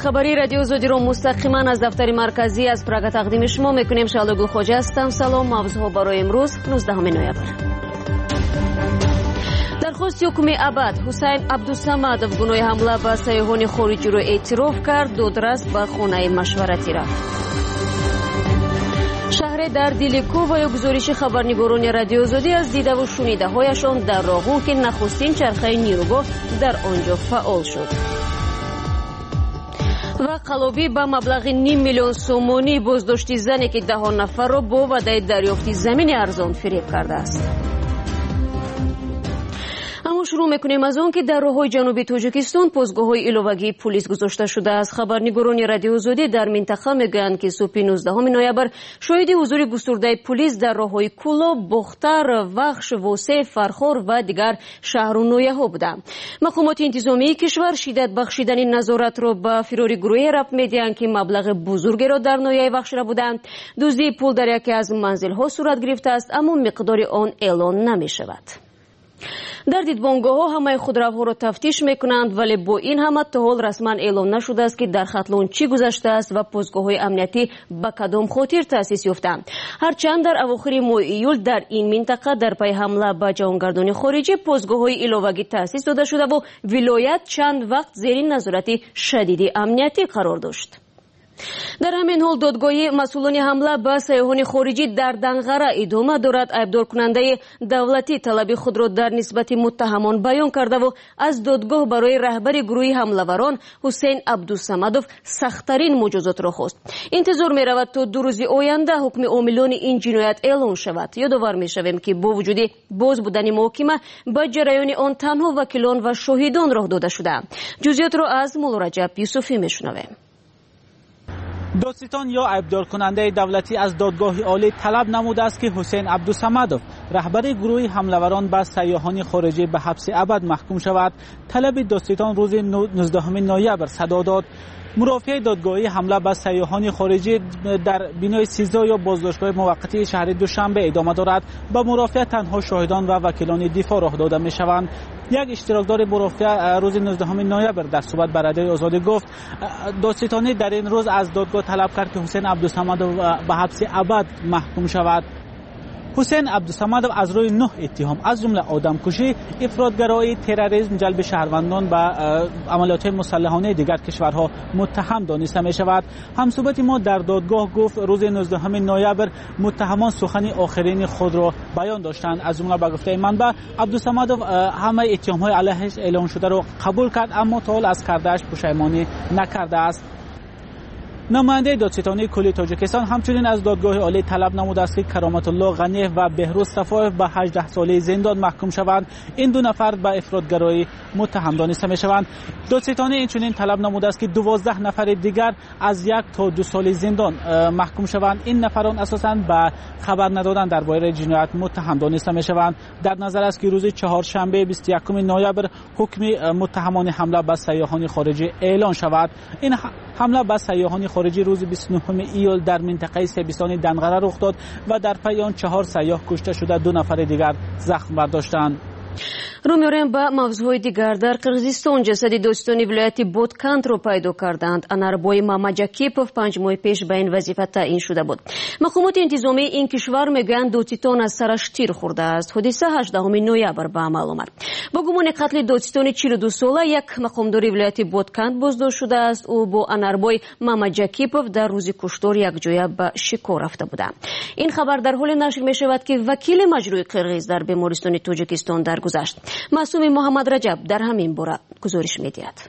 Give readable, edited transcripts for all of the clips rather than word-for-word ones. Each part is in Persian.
خبری رادیو زودیرو مستقیما از دفتر مرکزی از پراگ تقدیم شما میکنیم. شالو گلخوجه هستم. سلام. موضوع برای امروز 19 نوامبر. درخواست حکم ابد حسین عبدالصمد گناه حمله به سیاحان خارجی را اعتراف کرد. دادرس به خانه مشورتی رفت. شهر در دیلیکو و یک گزارش خبرنگاران رادیو زودی از دیده و شنیده هایشان در راهو که نخستین چرخه نیروگاه در آنجا فعال شد. و قلابی به مبلغ 5 میلیون سومانی بازداشتی زنی که 10 نفر را با وعده دریافت زمین ارزان فریب کرده است. اما شروع میکنیم از آن که در راههای جنوبی تاجیکستان پوزگاه‌های ایلوگی پلیس گذاشته شده است. خبرنگاران رادیو زودی در منطقه میگویند که صبح 19 نوامبر شاهد حضور گسترده پلیس در راههای کولا، بختر، وخش، واسه، فرخار و دیگر شهر و نویه‌ها بودند. مقامات انتظامی کشور شدت بخشیدن نظارت را به فراری گروه رفت میدهند که مبلغ بزرگی را در نویه وخش را بودند. دزدی پول در یکی از منزل‌ها صورت گرفته است، اما مقدار آن اعلان نمی‌شود. در دیدبانگاه‌ها همه خودروها را تفتیش میکنند، ولی با این همه تا حال رسما اعلام نشده است که در خطلون چی گذشته است و پوزگاه‌های امنیتی به کدام خاطر تأسیس یافتند. هرچند در اواخر ماه ایول در این منطقه در پی حمله به جهانگردان خارجی پوزگاه‌های ایلوگی تأسیس داده شده و ولایت چند وقت زیر نظارت شدید امنیتی قرار داشت. در همین حال دادگاهی مسئولان حمله به سیاحان خارجی در دنغره ادامه دارد. عیبدار کننده دولتی طلب خود را در نسبت متهمان بیان کرده و از دادگاه برای رهبر گروه حمله‌وران حسین عبدالصمدوف سخت‌ترین مجازات را خواست. انتظار می رود تا 2 روز آینده حکم عاملان این جنایت اعلان شود. یادآور می شویم که با وجود باز بودن محاکمه به جریان آن تنها وکیلان و شاهدان راه داده شده. جزئیات را از مولا رجب یوسفی می شنویم. دادستان یا عیبدار کننده دولتی از دادگاه عالی طلب نموده است که حسین عبدالصمدوف رهبر گروه حمله‌وران به سیاحان خارجی به حبس ابد محکوم شود. طلب دادستان روز 19 نوامبر صدا داد. مرافع دادگاهی حمله به سیاحان خارجی در بینای 13 یا بازداشتگاه موقتی شهر دوشنبه ادامه دارد. با مرافع تنها شاهدان و وکیلان دفاع راه داده می شوند. یک اشتراکدار مرافع روز 19 نوامبر در صحبت با رادیو آزادی گفت دادستانی در این روز از دادگاه طلب کرد که حسین عبدالصمدوف به حبس ابد محکوم شود. حسین عبدالصمدوف از روی 9 اتهام از جمله آدمکشی، افراطگرایی، تروریسم، جلب شهروندان به عملیات مسلحانه دیگر کشورها متهم دانسته می شود. همصحبت ما در دادگاه گفت روز 19 نوامبر متهمان سخن آخرین خود را بیان داشتند. از جمله به گفته منبع عبدالصمدوف همه اتهام‌های علیهش اعلام شده را قبول کرد، اما تا حال از کرده‌اش پشیمانی نکرده است. نماینده دادستانی کلی تاجیکستان همچنین از دادگاه عالی طلب نموده است که کرامت الله غنی و بهروز صفایف به 18 ساله زندان محکوم شوند. این 2 نفر به افراطگرایی متهم دانسته می شوند. دادستانی اینچنین طلب نموده است که 12 نفر دیگر از 1 تا 2 سال زندان محکوم شوند. این نفران اساساً به خبر ندادن درباره جنایت متهم دانسته می شوند. در نظر است که روز چهارشنبه 21 نوامبر حکم متهمان حمله به سیاحان خارجی اعلان شود. این حمله به سیاحان خارجی روز 29 ایول در منطقه سیبستان دنغره رخ داد و در پی آن 4 سیاح کشته شده، 2 نفر دیگر زخم برداشتند. رو می‌ریم به موضوع دیگر. در قرغیزستان جسد دادستانی ولایت بودکند رو پیدا کردند. اناربای ماماجاکیپوف 5 ماه پیش به این وظیفه تعیین شده بود. مقامات انتظامی این کشور میگویند دادستان از سرش تیر خورده است. حادثه 18 نوامبر به عمل آمد. با گمان قتل دادستان 42 ساله یک مقامدار ولایت بودکند بازداشت شده است. او با اناربای ماماجاکیپوف در روز کشتار یک جای به شکار رفته بود. این خبر در حال نشر می شود که وکیل مجروح قرغیز در بیمارستان تاجیکستان درگذشت. معصوم محمد رجب در همین باره گزارش می‌دهد.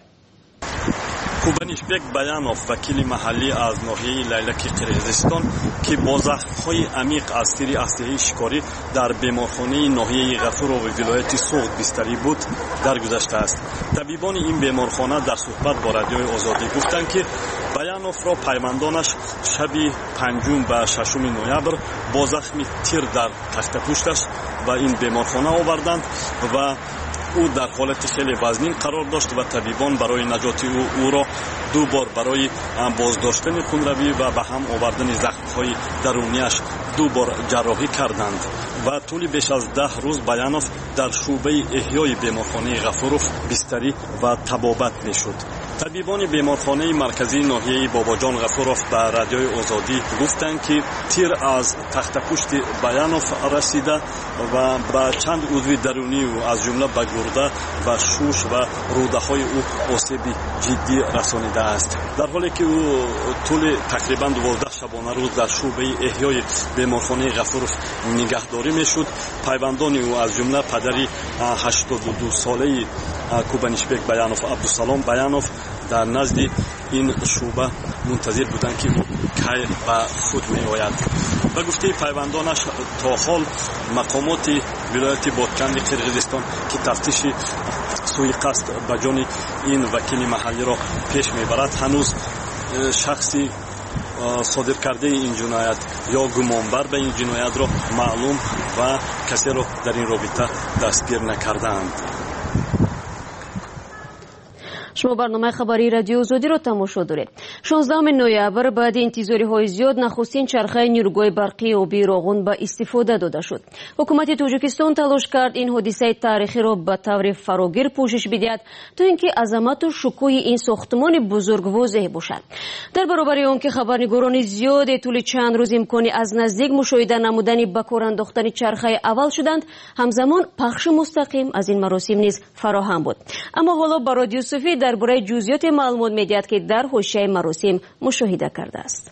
Kubanishbek Bayanov وکیل محلی از ناحیه لیلک قرغیزستان که با زخم‌های عمیق از تیر اسلحه شکاری در بیمارخانه ناحیه غفور و ولایت سوغد بستری بود درگذشته است. طبیبان این بیمارخانه در صحبت با رادیوی آزادی گفتند که بیانوف را پیوندانش شب 5 و 6 نوامبر با زخم تیر در تخت پوستش و این بیمارخانه آوردند و او در حالت خیلی وزنین قرار داشت و طبیبان برای نجات او را 2 بار برای بازداشتن خونروی و به هم آوردن زخم‌های درونیش 2 بار جراحی کردند و طول بیش از 10 روز بیانوف در شعبه احیای بیمارخانه غفوروف بستری و طبابت میشد. طبیبان بیمارخانه مرکزی ناحیه باباجان غفوروف به رادیوی آزادی گفتند که تیر از تخت پشت بیانوف رسیده و به چند عضو درونی او از جمله به گرده و شوش و روده های او آسیب جدی رسانیده است. در حالی که او طول تقریبا 12 شبانه روز در شعبه احیای بیمارخانه غفوروف نگهداری میشد، پیوندان او از جمله پدری 82 ساله کوبانیشبک بیانوف عبدالسلام بیانوف در نزد این شعبه منتظر بودند که کی به خود می آید. به گفته پیوندانش تا حال مقامات ولایت بادکنی قرقیزستان که تفتیش سوی قصد به جان این وکیل محلی را پیش میبرد هنوز شخصی صادر کرده این جنایت یا گمانبر به این جنایت را معلوم و کسی را در این رابطه دستگیر نکردند. شما برنامه خبری رادیو آزادی را تماشا دارید. 16 نوامبر بعد انتظاری های زیاد نخستین چرخه نیروگاه برقی آبی راغون به استفاده داده شد. حکومت تاجیکستان تلاش کرد این حادثه تاریخی را به طور فراگیر پوشش بدهد تا اینکه عظمت و شکوه این ساختمان بزرگ واضح باشد. در برابر آن که خبرنگاران زیاد طول چند روز امکانی از نزدیک مشاهده نمودن به کار انداختن چرخه اول شدند، همزمان پخش مستقیم از این مراسم نیز فراهم بود. اما حالا با رادیو صوفی درباره جزئیات معلومات می‌دهد که در حاشیه مراسم مشاهده کرده است.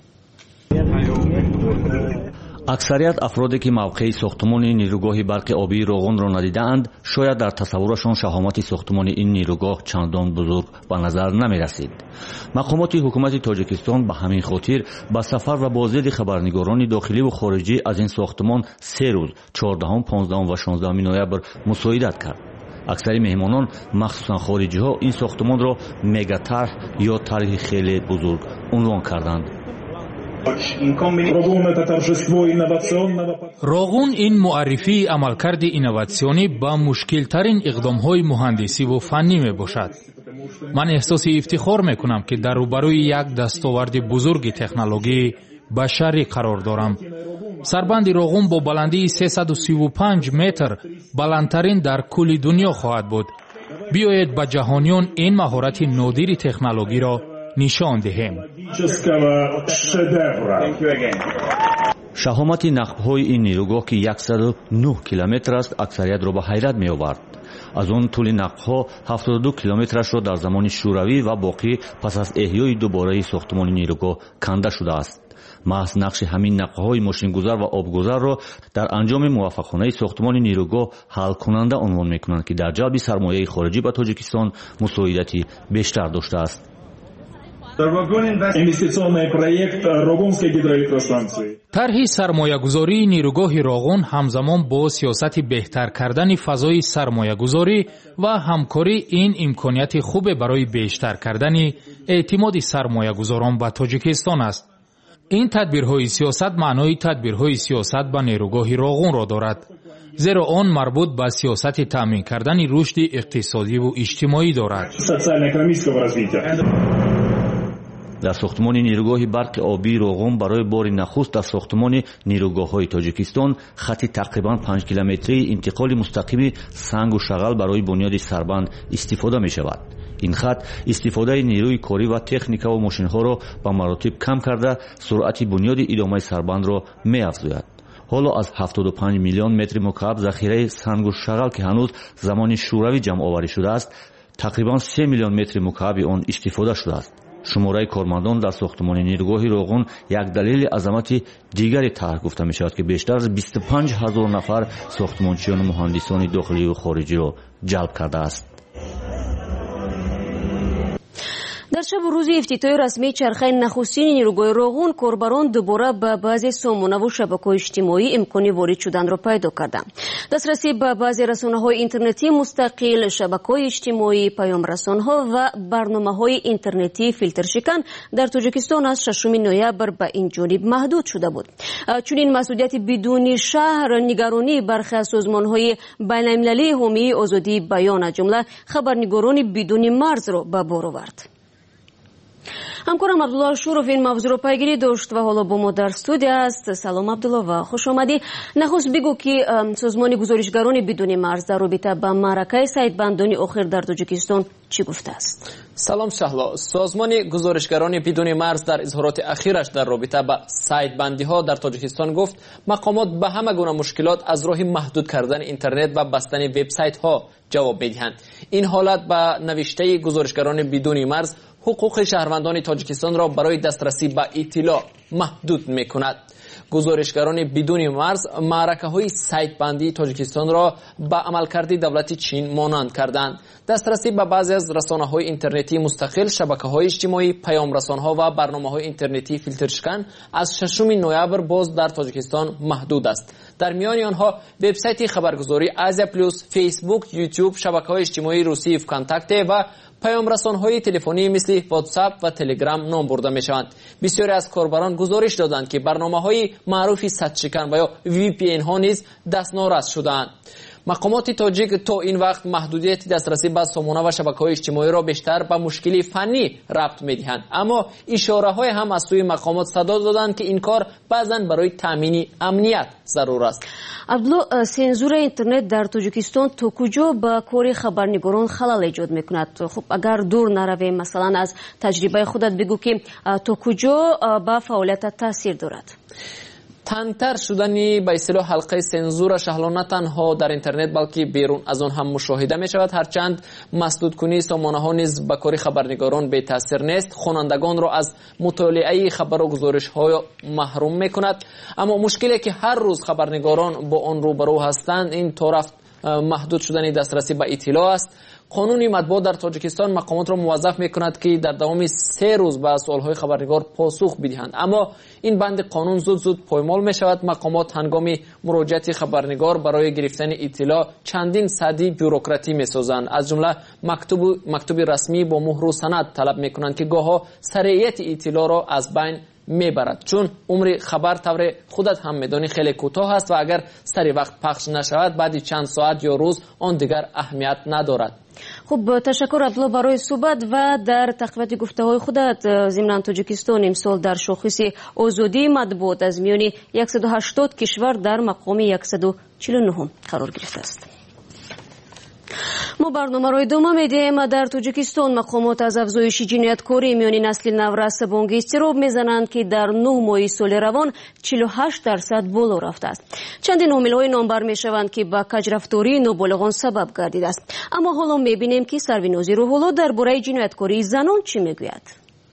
اکثریت افرادی که موقع ساختمان نیروگاه برق آبی راغون را ندیدند شاید در تصورشان شهامت ساختمان این نیروگاه چندان بزرگ به نظر نمی رسید. مقامات حکومت تاجیکستان به همین خاطر با سفر و بازدید خبرنگاران داخلی و خارجی از این ساختمان 3 روز 14، 15 و 16 نوامبر مساعدت کرد. اکثر مهمانان مخصوصا خارجی ها این ساختمان را مگا طرح یا طرح خیلی بزرگ عنوان کردند. راغون این معرفی عملکرد اینوواسیونی با مشکل ترین اقدام های مهندسی و فنی می باشد. من احساس افتخار می کنم که در روبروی یک دستاورد بزرگ تکنولوژی بشری قرار دارم. سربند راغون با بلندی 335 متر بلندترین در کل دنیا خواهد بود. بیایید به جهانیان این مهارت نادر تکنولوژی را نشان دهیم. شهامت نقب‌های این نیروگاه که 109 کیلومتر است اکثریت را به حیرت می آورد. از آن طول نقب‌ها 72 کیلومترش را در زمان شوروی و باقی پس از احیای دوباره ساختمان نیروگاه کنده شده است. محض نقش همین نقب‌های ماشین‌گذار و آبگذار را در انجام موفقانه ساختمان نیروگاه حل کننده عنوان می‌کنند که در جلب سرمایه خارجی به تاجیکستان مساعدتی بیشتر داشته است. طرح سرمایه‌گذاری نیروگاه راغون همزمان با سیاست بهتر کردن فضای سرمایه‌گذاری و همکاری این امکانیت خوب برای بیشتر کردن اعتماد سرمایه‌گذاران به تاجیکستان است. این تدبیرهای سیاست معنای تدبیرهای سیاست به نیروگاه راغون را دارد، زیرا آن مربوط به سیاست تامین کردن رشد اقتصادی و اجتماعی دارد. در ساختمان نیروگاه برق آبی راغون برای بار نخست در ساختمان نیروگاه‌های تاجیکستان خط تقریبا 5 کیلومتری انتقال مستقیم سنگ و شغل برای بنیاد سربند استفاده می شود. این خط استفاده نیروی کاری و تکنیک و ماشین‌ها را به مراتب کم کرده سرعت بنیاد ادامه سربند را می‌افزاید. حالا از 75 میلیون متر مکعب ذخیره سنگ و شغل که هنوز زمان شوروی جمع آوری شده است، تقریبا 3 میلیون متر مکعب آن استفاده شده است. شماره کارمندان در ساختمان نیروگاه راغون یک دلیل عظمت دیگری طرح گفته می شود که بیشتر از 25,000 نفر ساختمانچیان و مهندسان داخلی و خارجی را جلب کرده است. در شب روز افتتاح رسمی چرخه نخستین نیروگاه راغون کاربران دوباره به بعضی سامانه و شبکه‌های اجتماعی امکان وارد شدن را پیدا کردند. دسترسی به بعضی رسانه‌های اینترنتی مستقل، شبکه‌های اجتماعی، پیام‌رسان‌ها و برنامه‌های اینترنتی فیلترشکن در تاجیکستان از 6 نوامبر به این جانب محدود شده بود. چنین مسئولیت بدون شهر نگرانی برخی از سازمان‌های بین‌المللی حامی آزادی بیان از جمله خبرنگاران بدون مرز را به بار آورد. ҳамкорам абдулло шуров ин мавзӯъро пайгирӣ дошт ва ҳоло бо мо дар студия аст. салом абдулло ва хуш омадӣ. нахуст бигӯ ки созмони гузоришгарони бидуни марз дар робита ба маъракаи сайтбандони охир дар тоҷикистон чӣ гуфтааст? салом шаҳло. созмони гузоришгарони бидуни марз дар изҳороти ахираш дар робита ба сайтбандиҳо дар тоҷикистон гуфт мақомот ба ҳама гуна мушкилот аз роҳи маҳдуд кардани интернет ва бастани вебсайтҳо ҷавоб медиҳанд. ин ҳолат ба навиштаи гузоришгарони бидуни марз ҳуқуқи шаҳрвандони тоҷикистонро барои дастрасӣ ба иттилоъ маҳдуд мекунад. гузоришгарони бидуни марз маъракаҳои сайтбандии тоҷикистонро ба амалкарди давлати чин монанд карданд. дастрасӣ ба баъзе аз расонаҳои интернетии мустақил, шабакаҳои иҷтимоӣ, паёмрасонҳо ва барномаҳои интернетии филтршкан аз 6 ноябр боз дар тоҷикистон маҳдуд аст. дар миёни онҳо вебсайти хабаргузорӣ Азия плюс, фейсбук, ютуб, шабакаҳои иҷтимоии русии вконтакте ва паёмрасонҳои телефонӣ мисли WhatsApp ва Telegram ном бурда мешаванд. бисёре аз корбарон гузориш доданд ки барномаҳои маъруфи садшикан ва ё VPN-ҳо низ дастнорас шудаанд. мақомоти тоҷик то ин вақт маҳдудияти дастрасӣ ба сомона ва шабакаҳои иҷтимоиро бештар ба мушкили фаннӣ рабт медиҳанд. аммо ишораҳое ҳам аз сӯи мақомот садо доданд ки ин кор баъзан барои таъмини амният зарур аст. абдулло, сензураи интернет дар тоҷикистон то куҷо ба кори хабарнигорон халал эҷод мекунад? хуб, агар дур наравем, масалан аз таҷрибаи худат бигӯ ки то куҷо ба фаъолиятат таъсир дорад? тангтар шудани ба истлоҳ ҳалқаи сензура шаҳло на танҳо дар интернет балки берун аз он ҳам мушоҳида мешавад. ҳарчанд масдудкунии сомонаҳо низ ба кори хабарнигорон бетаъсир нест, хонандагонро аз мутолиаи хабару гузоришҳо маҳрум мекунад. аммо мушкиле ки ҳар рӯз хабарнигорон бо он рӯбарӯ ҳастанд, ин то рафт маҳдуд шудани дастрасӣ ба иттилоъ аст. қонуни матбуот дар тоҷикистон мақомотро муваззаф мекунад ки дар давоми 3 рӯз ба суолҳои хабарнигор посух бидиҳанд. аммо ин банди қонун зуд поймол мешавад. мақомот ҳангоми муроҷиати хабарнигор барои гирифтани иттилоъ чандин садди бюрократӣ месозанд. аз ҷумла мактуби расмӣ бо муҳру санад талаб мекунанд ки гоҳо сареияти иттилоъро аз байн мебарад, чун умри хабар тавре худат ҳам медонӣ хеле кӯтоҳ аст ва агар сари вақт пахш нашавад баъди чанд соат ё рӯз он дигар аҳамият надорад. хуб, ташаккур абдулло барои суҳбат ва дар тақвияти гуфтаҳои худат. зимнан тоҷикистон имсол дар шохиси озодии матбуот аз миёни 180 кишвар дар мақоми 149 қарор гирифтааст. мо барномаро идома медиҳем. дар тоҷикистон мақомот аз афзоиши ҷинояткории миёни насли наврас бонги изтироб мезананд ки дар 9 моҳи соли равон 48% боло рафтааст. чандин омилҳои номбар мешаванд ки ба каҷрафтории ноболиғон сабаб гардидааст. аммо ҳоло мебинем ки сарвинозӣ рӯҳулло дар бораи ҷинояткории занон чӣ мегӯяд.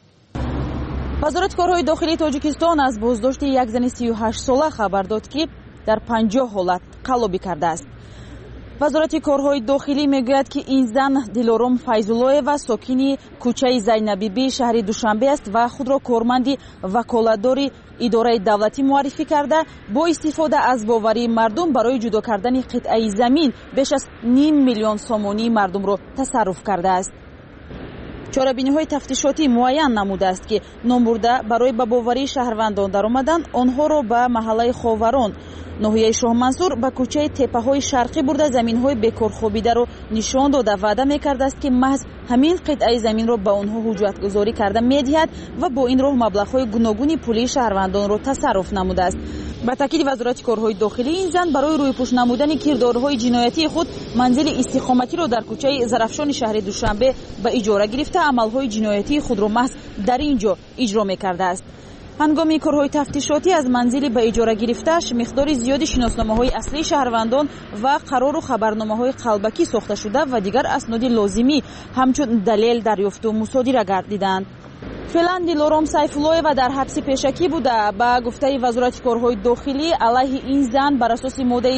вазорати корҳои дохилии тоҷикистон аз боздошти як зани 38 сола хабар дод ки дар 50 ҳолат қаллобӣ кардааст. вазорати корҳои дохилӣ мегӯяд ки ин зан Дилором Файзуллоева сокини кӯчаи Зайнабибӣ шаҳри Душанбе аст ва худро корманди ваколатдори идораи давлатӣ муаррифӣ карда бо истифода аз боварии мардум барои ҷудо кардани қитъаи замин беш аз 5 миллион сомонии мардумро тасарруф кардааст. чорабиниҳои тафтишотӣ муайян намудааст ки номбурда барои ба боварии шаҳрвандон даромадан онҳоро ба маҳаллаи Ховарон, ноҳияи Шоҳмансур ба кӯчаи теппаҳои шарқӣ бурда заминҳои бекорхобидаро нишон дода ваъда мекардааст ки маҳз ҳамин қитъаи заминро ба онҳо ҳуҷҷатгузорӣ карда медиҳад ва бо ин роҳ маблағҳои гуногуни пулии шаҳрвандонро тасарруф намудааст. ба таъкиди вазорати корҳои дохилӣ, ин зан барои рӯйпӯш намудани кирдорҳои ҷиноятии худ манзили истиқоматиро дар кӯчаи Зарафшони шаҳри Душанбе ба иҷора гирифта амалҳои ҷиноятии худро маҳз дар ин ҷо иҷро мекардааст. ҳангоми корҳои тафтишотӣ аз манзили ба иҷора гирифтааш миқдори зиёди шиносномаҳои аслии шаҳрвандон ва қарору хабарномаҳои қалбакӣ сохта шуда ва дигар асноди лозимӣ ҳамчун далел дарёфту мусодира гардиданд. феълан Дилором Сайфуллоева дар ҳабси пешакӣ буда. ба гуфтаи вазорати корҳои дохилӣ алайҳи ин зан бар асоси моддаи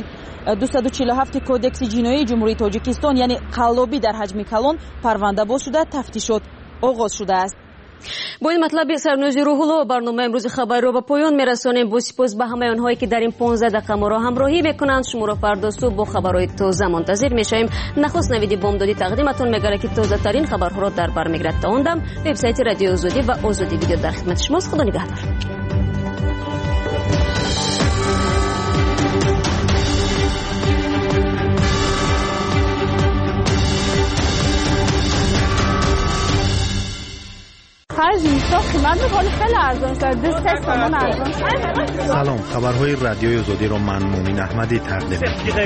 247 кодекси ҷиноии ҷумҳурии Тоҷикистон, яъне қаллобӣ дар ҳаҷми калон, парванда боз шуда тафтишот оғоз шудааст. бо ин матлаби сарвинозӣ рӯҳулло барномаи имрӯзи хабарро ба поён мерасонем. бо сипос ба ҳамаи онҳое ки дар ин 15 дақиқа моро ҳамроҳӣ мекунанд. шуморо фардо субҳ бо хабарҳои тоза мунтазир мешавем. нахуст навиди бомдодӣ тақдиматон мегардад ки тозатарин хабарҳоро дар бар мегирад. та он дам вебсайти радиои озодӣ ва озодӣ видео дар хидмати шумост. худо нигаҳдор. Hajm تومن به بالا خیلی ارزان شد. 2 تومن ارزان شد. سلام، خبرهای رادیوی آزادی را من مومین احمدی تقدیم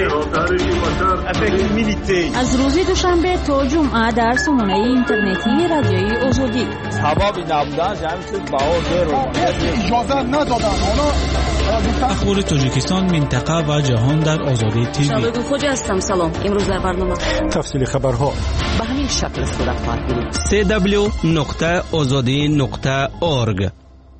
می‌کنم. از روز دوشنبه تا جمعه در سامانه اینترنتی رادیوی آزادی. سبب نبودن جمعیت باور اجازه ندادن. اخبار تاجیکستان، منطقه و جهان در آزادی تیوی. شباب خوش هستم. سلام. امروز در برنامه تفصیل خبرها به همین شکل صورت خواهد گرفت. www.azadi.org.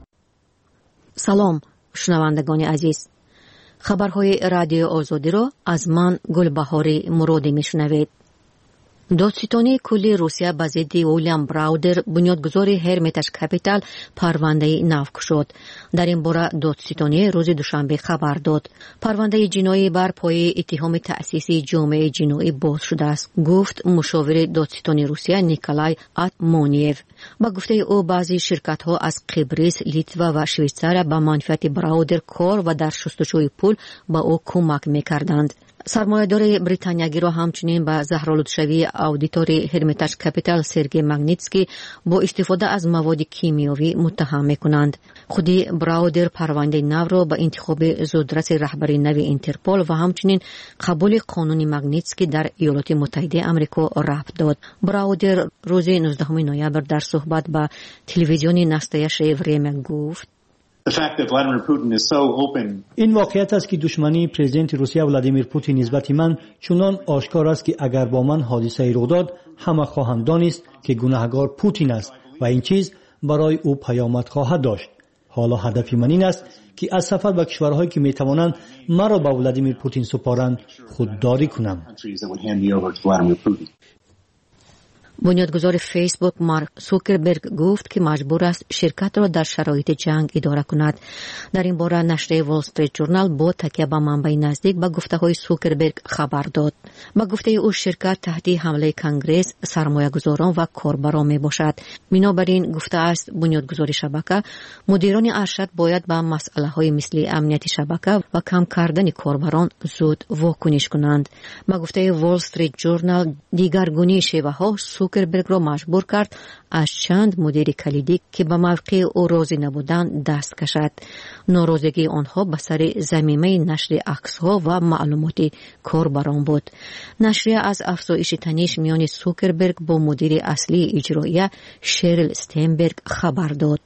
سلام شنوندگان عزیز. خبرهای رادیو آزادی را از من گلبهاری مرادی میشنوید. دادستانی کلی روسیه به ضد ویلیام براودر بنیادگذار هرمیتاژ کپیتال پرونده نو شد. در این باره دادستانی روز دوشنبه خبر داد پرونده جنایی بر پایه اتهام تأسیس جامعه جنایی باز شده است، گفت مشاور دادستانی روسیه نیکولای اتمونیف. با گفته او بعضی شرکت ها از قبرس، لیتوا و شویتزار به منفعت براودر کار و در شستشوی پول به او کمک میکردند. سرمایه‌دار بریتانیایی را همچنین به زهرآلودشوی اودیتور هرمیتاژ کپیتال سرگئی ماگنیتسکی با استفاده از مواد کیمیایی متهم می‌کنند. خودی براودر پرونده نو را به انتخاب زودرس رهبری نو اینترپول و همچنین قبول قانون ماگنیتسکی در ایالات متحده آمریکا ربط داد. براودر روز 19 نوامبر در صحبت با تلویزیون نستایش وریم گفت این واقعیت است که دشمنی پرزیدنت روسیه ولادیمیر پوتین نسبت من چنان آشکار است که اگر با من حادثه رخ داد همه خواهند دانست که گناهکار پوتین است و این چیز برای او پیامد خواهد داشت. حالا هدف من این است که از سفر به کشورهایی که میتوانند مرا به ولادیمیر پوتین سپارند خودداری کنم. بنیادگذار فیسبوک مارک زوکربرگ گفت که مجبور است شرکت را در شرایط جنگ اداره کند. در این باره نشریه وال استریت جورنال با تکیه به منبع نزدیک به گفته‌های زوکربرگ خبر داد. با گفته او شرکت تحت حمله کنگره، سرمایه‌گذاران و کاربران میباشد. بنابراین گفته است بنیادگذار شبکه مدیران ارشد باید به مسئله‌های مثل امنیت شبکه و کم کردن کاربران زود واکنش کنند. با گفته وال استریت جورنال دیگرگونی شیوه‌ها زوکربرگ را مجبور کرد از چند مدیر کلیدی که به موقع او راضی نبودند دست کشد. ناراضگی آنها به سر ضمیمه نشر عکس‌ها و معلومات کاربران بود. نشریه از افزایش تنش میان زوکربرگ با مدیر اصلی اجرایی شریل استینبرگ خبر داد.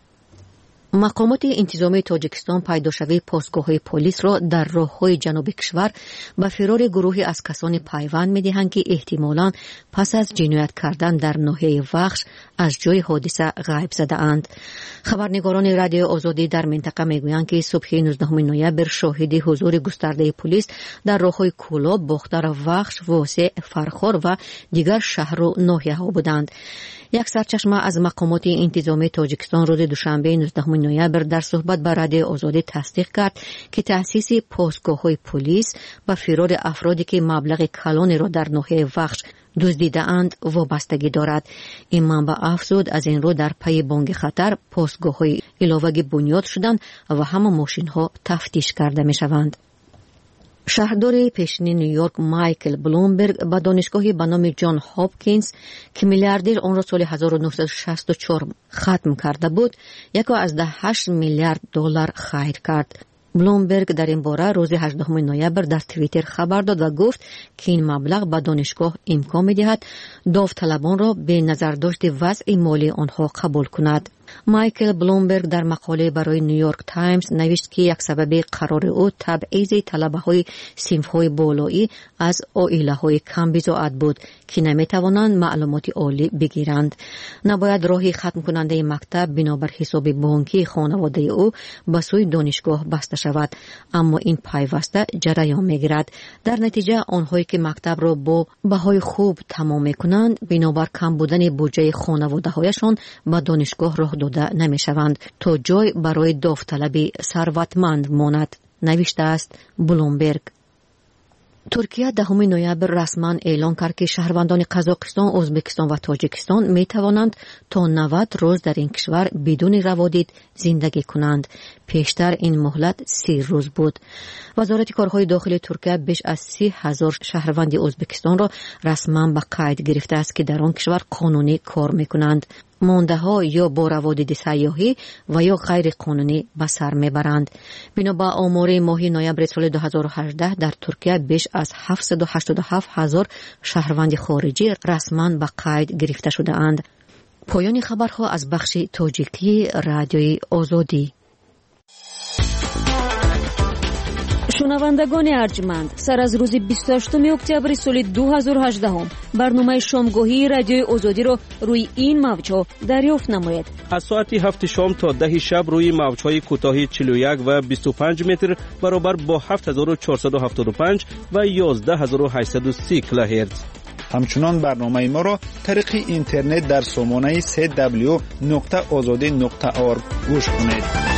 مقامات انتظامی تاجیکستان پیداشوی پاسگاه‌های پلیس را در راه‌های جنوب کشور به فرار گروهی از کسان پیوند می‌دهند که احتمالاً پس از جنایت کردن در ناحیه وخش از جای حادثه غیب زده‌اند. خبرنگاران رادیو آزادی در منطقه می‌گویند که صبح 19 نوامبر شاهد حضور گسترده پلیس در راه‌های کولاب، باختر وخش، واسع، فرخار و دیگر شهر و ناحیه‌ها بودند. یک سرچشمه از مقامات انتظامی تاجیکستان روز دوشنبه 19 نوامبر در صحبت با رادیو آزادی تصدیق کرد که تأسیس پاسگاه‌های پلیس به فرار افرادی که مبلغ کلانی را در ناحیه وخش دزدیده‌اند وابستگی دارد. این منبع افزود از این رو در پی بانگ خطر پاسگاه‌های علاوه‌ای بنیاد شدند و همه ماشین‌ها تفتیش کرده می‌شوند. شهردار پیشین نیویورک مایکل بلومبرگ با دانشگاهی به نام جان هاپکینز که میلیاردر آن را سال 1964 ختم کرده بود، 1.8 میلیارد دلار خیر کرد. بلومبرگ در این باره روز 18 نوامبر در توییتر خبر داد و گفت که این مبلغ به دانشگاه امکان می‌دهد داوطلبان را به نظرداشت وضع مالی آنها قبول کند. مایکل بلومبرگ در مقاله برای نیویورک تایمز نوشت که یک سبب قرار او تبعیض طلبه‌های صنف‌های بالایی از عائله‌های کم بضاعت بود که نمی‌توانند معلومات عالی بگیرند. نباید راهی ختم کننده مکتب بنابر حساب بانکی خانواده او به سوی دانشگاه بسته شود، اما این پیوسته جریان می‌گیرد. در نتیجه آنهایی که مکتب را با بهای خوب تمام می‌کنند بنابر کم بودن بودجه خانواده‌هایشان به دانشگاه راه داده نمی‌شوند تا جای برای داوطلبی ثروتمند ماند، نوشته است بلومبرگ. ترکیه 10 نوامبر رسما اعلام کرد که شهروندان قزاقستان، ازبکستان و تاجیکستان می توانند تا 90 روز در این کشور بدون روادید زندگی کنند. پیشتر این مهلت 30 روز بود. وزارت کارهای داخلی ترکیه بیش از 30,000 شهروند ازبکستان را رسما به قید گرفته است که در آن کشور قانونی کار می کنند. مونده‌ها یا با روادید سیاحی و یا غیر قانونی به سر میبرند. بنا به آمار ماه نوامبر سال 2018 در ترکیه بیش از 787,000 شهروند خارجی رسما به قید گرفته شده اند. پایان خبرها از بخش تاجیکی رادیوی آزادی. شنوندگان ارجمند، سر از روز 28 اکتبر سال 2018 برنامه شامگاهی رادیوی آزادی را روی این موج‌ها دریافت نمایید. از ساعت 7 شام تا 10 شب روی موج‌های کوتاه 41 و 25 متر برابر با 7475 و 11830 کیلوهرتز. همچنان برنامه ما را طریق اینترنت در سامانه www.azadi.org گوش کنید.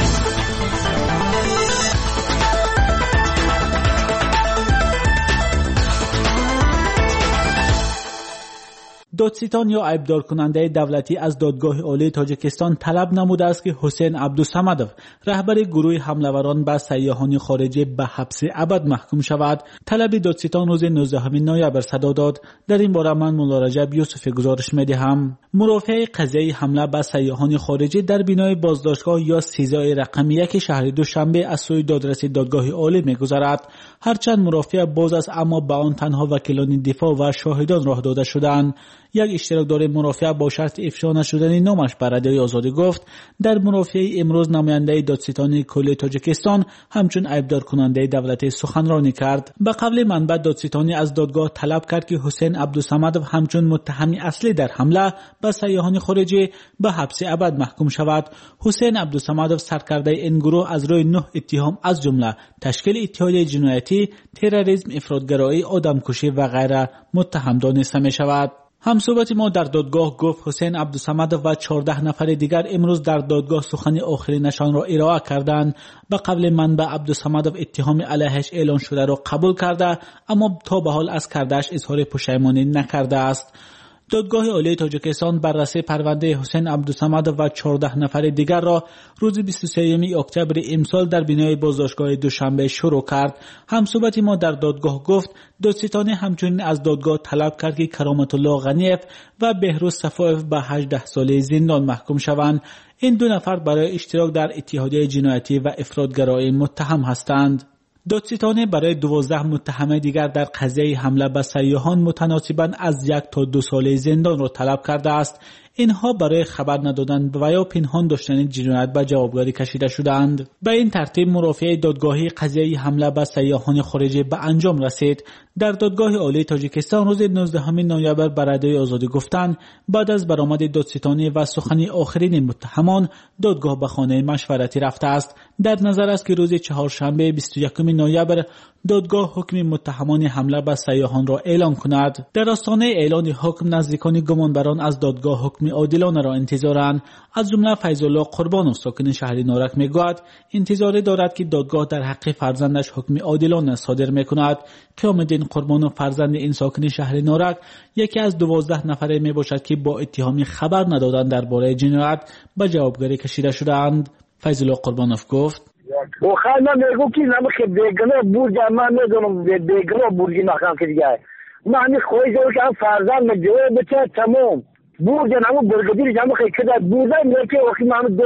دادستان یا عیبدار کننده دولتی از دادگاه عالی تاجیکستان طلب نموده است که حسین عبدالصمدوف رهبر گروه حمله‌وران به سیاحان خارجی به حبس ابد محکوم شود. طلب دادستان روز 19 نوامبر صدا داد. در این باره من مولا رجب یوسفی گزارش می‌دهم. مرافع قضیه حمله به سیاحان خارجی در بینای بازداشتگاه یا سیزای رقم 1 شهر دوشنبه از سوی دادرسی دادگاه عالی می‌گذرد. هرچند مرافع باز است اما به آن تنها وکیلان دفاع و شاهدان راه داده شدند. یک اشتراکدار مرافع با شرط افشا نشدن نامش بر رادیوی آزادی گفت در مرافع امروز نماینده دادستانی کل تاجیکستان همچون عیبدار کننده دولتی سخنرانی کرد. به قول منبع دادستانی از دادگاه طلب کرد که حسین عبدالصمدوف همچون متهم اصلی در حمله به سیاحان خارجی به حبس ابد محکوم شود. حسین عبدالصمدوف سرکرده این گروه از روی 9 اتهام از جمله تشکیل اتحادیه جنایتی، تروریسم، افراطگرایی، آدمکشی و غیره متهم دانسته می شود. همصحبت ما در دادگاه گفت حسین عبدالصمدوف و 14 نفر دیگر امروز در دادگاه سخن آخرینشان را ارائه کردند. به قول منبع عبدالصمدوف اتهام علیهش اعلان شده را قبول کرده اما تا به حال از کرده‌اش اظهار پشیمانی نکرده است. دادگاه عالی تاجیکستان بررسی پرونده حسین عبدالصمدوف و 14 نفر دیگر را روز 23 اکتبر امسال در بینای بازداشتگاه دوشنبه شروع کرد. همصحبت ما در دادگاه گفت دادستانی همچنین از دادگاه طلب کرد که کرامت الله غنیف و بهروز صفایف به 18 ساله زندان محکوم شوند. این دو نفر برای اشتراک در اتحادیه جنایتی و افراطگرایی متهم هستند. دادستانی برای 12 متهم دیگر در قضیه حمله به سیاحان متناسباً از 1 تا 2 ساله زندان را طلب کرده است. اینها برای خبر ندادن و یا پنهان داشتن جنایت به جوابگاری کشیده شدند. به این ترتیب مرافع دادگاهی قضیه حمله به سیاحان خارجی به انجام رسید. در دادگاه عالی تاجیکستان روز 19 نوامبر بر رادیوی آزادی گفتند بعد از برآمد دادستانی و سخن آخرین متهمان دادگاه به خانه مشورتی رفته است. در نظر است که روز چهارشنبه 21 نوامبر دادگاه حکم متهمان حمله به سیاحان را اعلام کند. در آستانه اعلان حکم نزدیکان گمانبران از دادگاه حکم عادلانه را انتظارند. از جمله فیض‌الله قربانوف ساکن شهر نارک میگوید انتظار دارد که دادگاه در حق فرزندش حکم عادلانه صادر میکند. قیامالدین قربانوف فرزند این ساکن شهر نارک یکی از 12 نفره میباشد که با اتهام خبر ندادن درباره جنایت به جوابگاری کشیده شدند. فیض‌الله قربانوف گفت بخیر من میگم که نمیخواد بیگناه برج من میدونم بیگناه برج مقام که دیگه من همین خواهی جور که هم فرزند مجوه بچه تمام برج نمو برگدیر نمیخواد که در بوده میگه وقتی من دو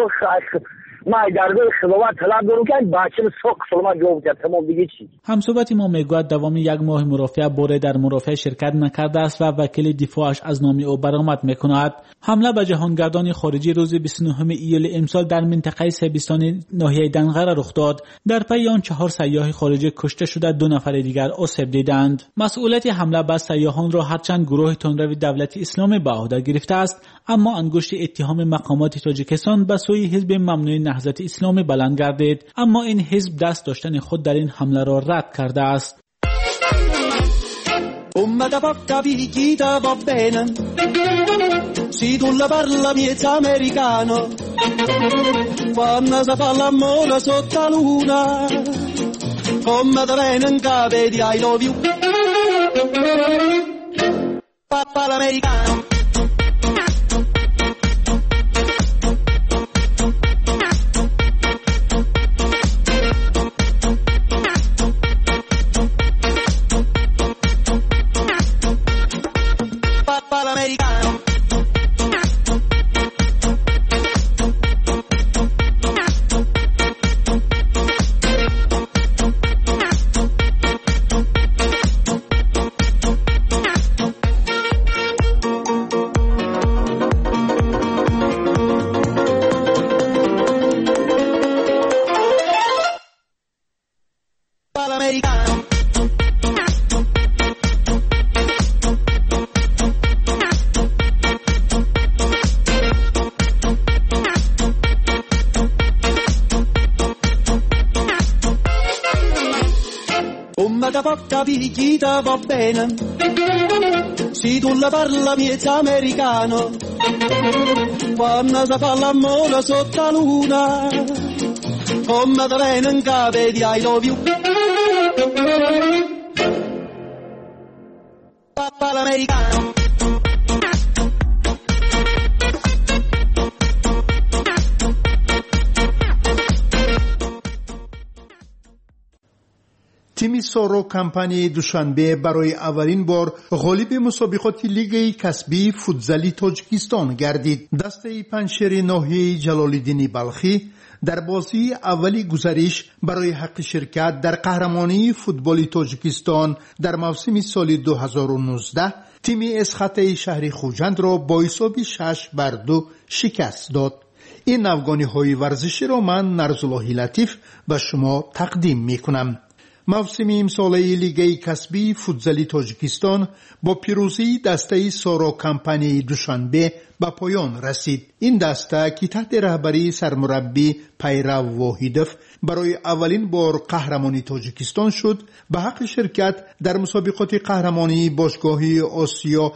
ما درگاه خداوند طلب دارم که بچه سوک سلمان جواب کرد تمام دیگه چی. همصحبت ما میگوید دوام 1 ماه مرافع بوره در مرافع شرکت نکرده است و وکیل دفاعش از نام او برآمد میکند. حمله به جهانگردان خارجی روز 29 ایول امسال در منطقه سیبستان ناحیه دنقره رخ داد. در پی آن 4 سیاح خارجی کشته شده 2 نفر دیگر آسیب دیدند. مسئولیت حمله به سیاحان را هرچند گروه تندرو دولت اسلامی به عهده گرفته است اما انگشت اتهام مقامات تاجیکستان به سوی حزب ممنوع نهضت اسلامی بلند گردید اما این حزب دست داشتن خود در این حمله را رد کرده است. Ummata porta picchita va bene, si tu la parla miezza americano, quando si fa l'amore sotto la luna, come da bene in capo di I love you, papà l'americano. da porta picchita va bene. Se tu la parla miezza americano, quando si fa l'amore sotto la luna, come da bene in capo di I love you. Papà l'americano. تیم سورو کمپانی دوشنبه برای اولین بار غالب مسابقات لیگ کسبی فوتزالی تاجیکستان گردید. دسته پنجشیر ناحیه جلال‌الدین بلخی در بازی اولی گزارش برای حق شرکت در قهرمانی فوتبالی تاجیکستان در موسم سال 2019 تیم اسخط شهر خوجند را با حساب 6-2 شکست داد. این افغانی ورزشی را من نرزالله لطیف به شما تقدیم میکنم. موسم امساله لیگ کسبی فوتزالی تاجیکستان با پیروزی دسته سورو کمپانی دوشنبه به پایان رسید. این دسته که تحت رهبری سرمربی پیرو واحدوف برای اولین بار قهرمانی تاجیکستان شد، به حق شرکت در مسابقات قهرمانی باشگاهی آسیا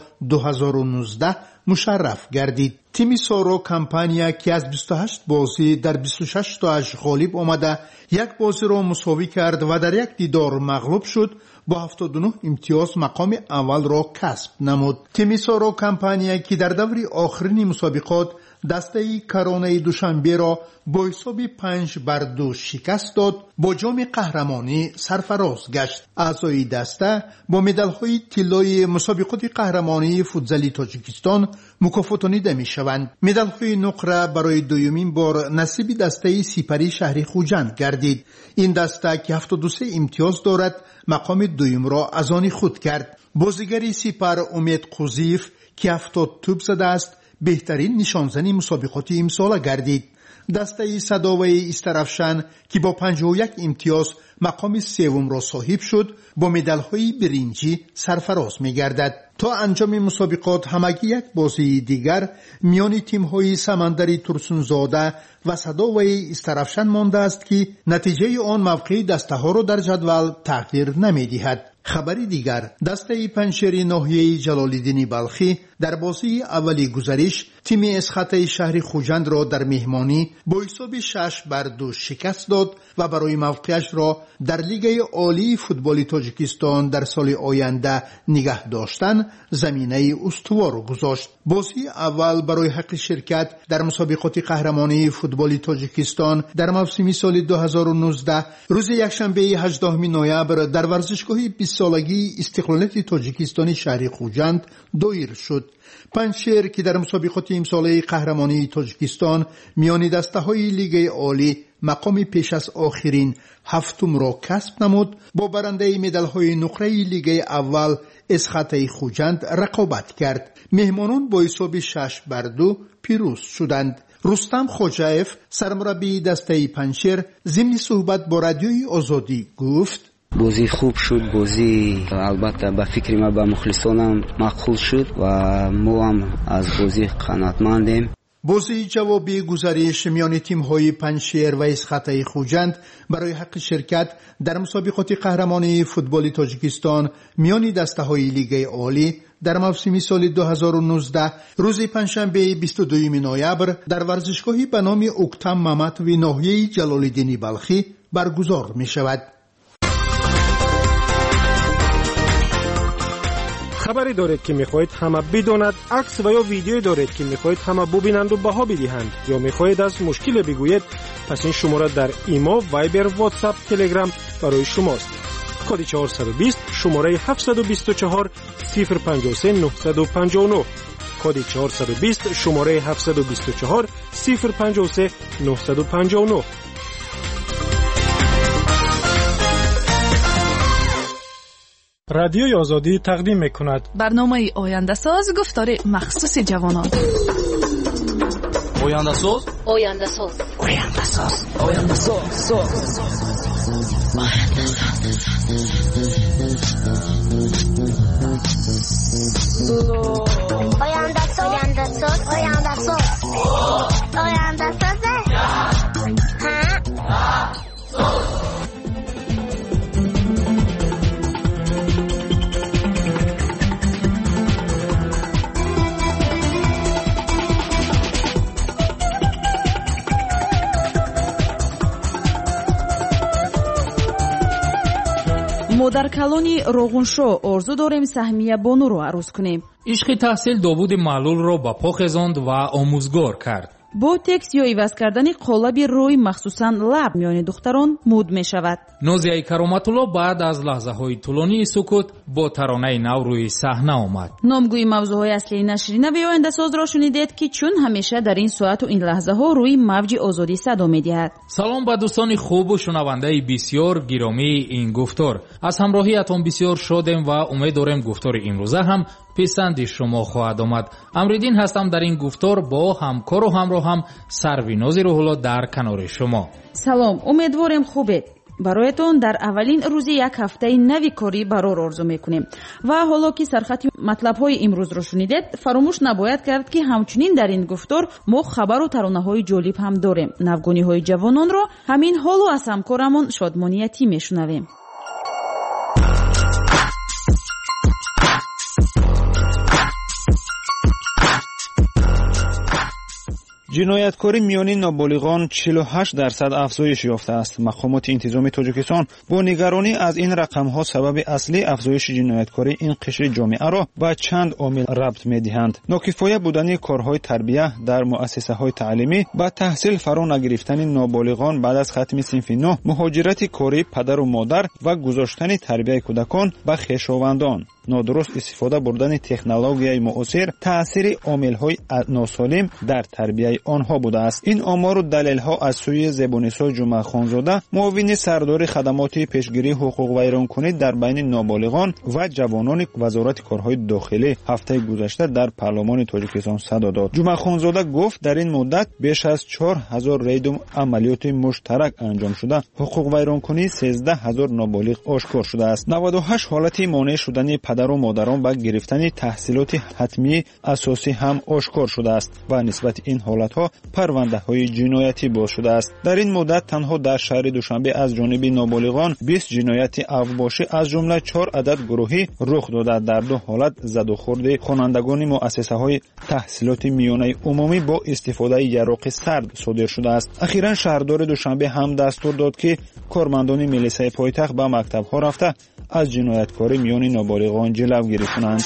2019 مشرف گردید. تیم سورو کمپانیا که از 28 بازی در 26 تاش غالب آمده، یک بازی را مساوی کرد و در یک دیدار مغلوب شد، با 79 امتیاز مقام اول را کسب نمود. تیم سورو کمپانیا که در دور آخرین مسابقات دسته کرانه دوشنبه را با حساب 5-2 شکست داد، با جام قهرمانی سرفراز گشت. اعضای دسته با مدال‌های طلای مسابقات قهرمانی فوتزالی تاجیکستان مکافاتانیده می‌شوند. مدال‌های نقره برای دومین بار نصیب دسته سپری شهر خوجند گردید. این دسته که 72 امتیاز دارد مقام دوم را از آن خود کرد. بازیگر سپر امید قوزیف که 70 توپ زده است بهترین نشانزنی مسابقات امسال گردید. دسته صداوی استرافشان که با 51 امتیاز مقام سوم را صاحب شد، با مدال‌های برنجی سرفراز می‌گردد. تا انجام مسابقات همگی یک بازی دیگر میان تیم‌های سمندری ترسونزاده و صداوی استرافشان مانده است که نتیجه آن موقع دسته‌ها را در جدول تغییر نمی‌دهد. خبری دیگر، دسته پنجشیر ناحیه جلال‌الدین بلخی در بازی اولی گزارش تیم اسخط شهر خوجند را در مهمانی با حساب 6-2 شکست داد و برای موقعش را در لیگ عالی فوتبال تاجیکستان در سال آینده نگه داشتن زمینه استوار گذاشت. بازی اول برای حق شرکت در مسابقات قهرمانی فوتبال تاجیکستان در موسم سال 2019 روز یکشنبه 18 نوامبر در ورزشگاه 20 سالگی استقلالیت تاجیکستان شهر خوجند دایر شد. پنجشیر که در مسابقات امساله قهرمانی تاجیکستان میان دسته‌های لیگ عالی مقام پیش از آخرین هفتم را کسب نمود، با برنده مدال‌های نقره لیگ اول اسخط خوجند رقابت کرد. مهمانان با حساب 6-2 پیروز شدند. رستم خوجایف سرمربی دسته پنجشیر ضمن صحبت با رادیوی آزادی گفت: بازی خوب شد، بازی البته به فکر ما به مخلصانم مقبول شد و ما هم از بازی قناعتمندیم. بازی جوابی گزارش میان تیم‌های پنجشیر و اسخط خوجند برای حق شرکت در مسابقات قهرمانی فوتبال تاجیکستان میان دسته‌های لیگ عالی در موسم سال 2019 روز پنجشنبه 22 نوامبر در ورزشگاهی به نام اکتم ممتوی ناحیه جلال‌الدین بلخی برگزار می‌شود. خبری دارید که میخواهید همه بداند، عکس و یا ویدیویی دارید که میخواهید همه ببینند و بها بدهند، یا میخواهید از مشکل بگویید، پس این شماره در ایما، وایبر، واتساپ، تلگرام برای شماست. کد 420 شماره 724 053 959. کد 420 شماره 724 053 959. رادیوی آزادی تقدیم میکند برنامه آینده ساز، گفتار مخصوص جوانان. آینده ساز، آینده ساز، آینده ساز، آینده ساز، آینده ساز، آینده ساز، آینده ساز، آینده ساز، ما در کلونی روغنشو آرزو داریم سهمیه بانو رو عروض کنیم. عشق تحصیل داوود معلول را به پا خزاند و آموزگار کرد. با تکس یا عوض کردن قالب روی مخصوصاً لب میان دختران مود می شود. نازیه کرامت الله بعد از لحظه های طولانی سکوت با ترانه نو روی صحنه آمد. نامگوی موضوع های اصلی نشرینه و آینده ساز را شنیدید که چون همیشه در این ساعت و این لحظه ها روی موج آزادی صدا می دهد. سلام به دوستان خوب و شنونده بسیار گرامی این گفتار. از همراهیتان بسیار شادم و امید دارم گفتار امروزه هم پسند شما خواهد آمد. امریدین هستم در این گفتار با همکار و همراهم سرویناز روح‌الله در کنار شما. سلام، امیدوارم خوبید. برایتون در اولین روز یک هفته نوی کاری برار آرزو میکنیم و حالا که سرخط مطلب های امروز رو شنیدید فراموش نباید کرد که همچنین در این گفتار ما خبر و ترانه های جالب هم داریم. نوگانی های جوانان را همین حال و از همکارمون شادمانیتی میشنویم. جنایتکاری میان نابالغان 48% افزایش یافته است. مقامات انتظامی تاجیکستان با نگرانی از این رقم‌ها سبب اصلی افزایش جنایتکاری این قشر جامعه را به چند عامل ربط می‌دهند. ناکفایت بودن کارهای تربیت در مؤسسه‌های تعلیمی، با تحصیل فرا نگرفتن نابالغان بعد از ختم صنف 9، مهاجرت کاری پدر و مادر و گذاشتن تربیت کودکان به خویشاوندان، نادرست استفاده بردن تکنولوژی معاصر، تأثیر عامل‌های ناسالم در تربیت آنها بوده است. این آمار و دلیل‌ها از سوی زبان‌نسا جمعه خانزاده، معاون سردار خدمات پیشگیری حقوق ویرانکنی در بین نابالغان و جوانان وزارت کارهای داخلی هفته گذشته در پارلمان تاجیکستان صدا داد. جمعه خانزاده گفت در این مدت بیش از 4000 رید عملیات مشترک انجام شده، حقوق ویرانکنی 13000 نابالغ آشکار شده است. 98 حالت مانع شدن پدر و مادران با گرفتن تحصیلات حتمی اساسی هم آشکار شده است و نسبت این حالتها پرونده های جنایتی باز شده است. در این مدت تنها در شهر دوشنبه از جانب نابالغان 20 جنایت اوباشی از جمله 4 عدد گروهی رخ داده. در 2 حالت زد و خورد خوانندگان مؤسسه های تحصیلات میانه عمومی با استفاده یراق سرد صادر شده است. اخیراً شهردار دوشنبه هم دستور داد که کارمندان ملیسه پایتخت به مکتب ها رفته از جنایتکاری میان نابالغان جلوگیری کنند.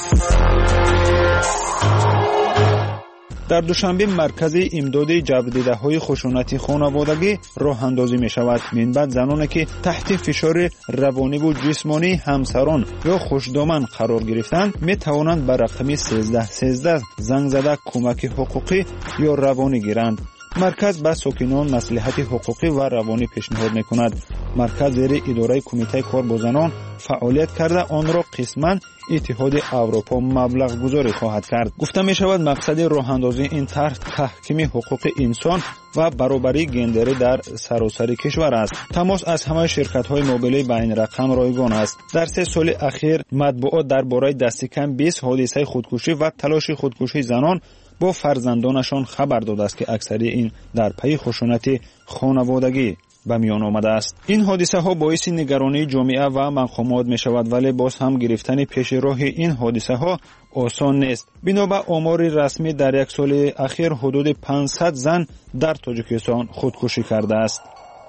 در دوشنبه مرکز امداد جبردیده‌های خشونتی خانوادگی راه اندازی می شود. منبع زنانی که تحت فشار روانی و جسمانی همسران یا خوشدامن قرار گرفتند می توانند به رقم 1313 زنگ زده کمک حقوقی یا روانی گیرند. مرکز به ساکنان مصلحت حقوقی و روانی پیشنهاد می‌کند. مرکز زیر اداره کمیته کار با زنان فعالیت کرده آن را قسماً اتحاد اروپا مبلغ گذاری خواهد کرد. گفته می شود مقصد راه اندازی این طرح تحکیم حقوق انسان و برابری گندری در سراسر کشور است. تماس از همه شرکت‌های موبیلی به این رقم رایگان است. در 3 سال اخیر مطبوعات درباره دست کم 20 حادثه خودکشی و تلاش خودکشی زنان با فرزندانشان خبر داده است که اکثری این در پی خشونت خانوادگی به میان آمده است. این حادثه ها باعث نگرانی جامعه و مقامات می شود، ولی باز هم گرفتن پیش راه این حادثه ها آسان نیست. بنابر آمار رسمی در 1 سال اخیر حدود 500 زن در تاجیکستان خودکشی کرده است.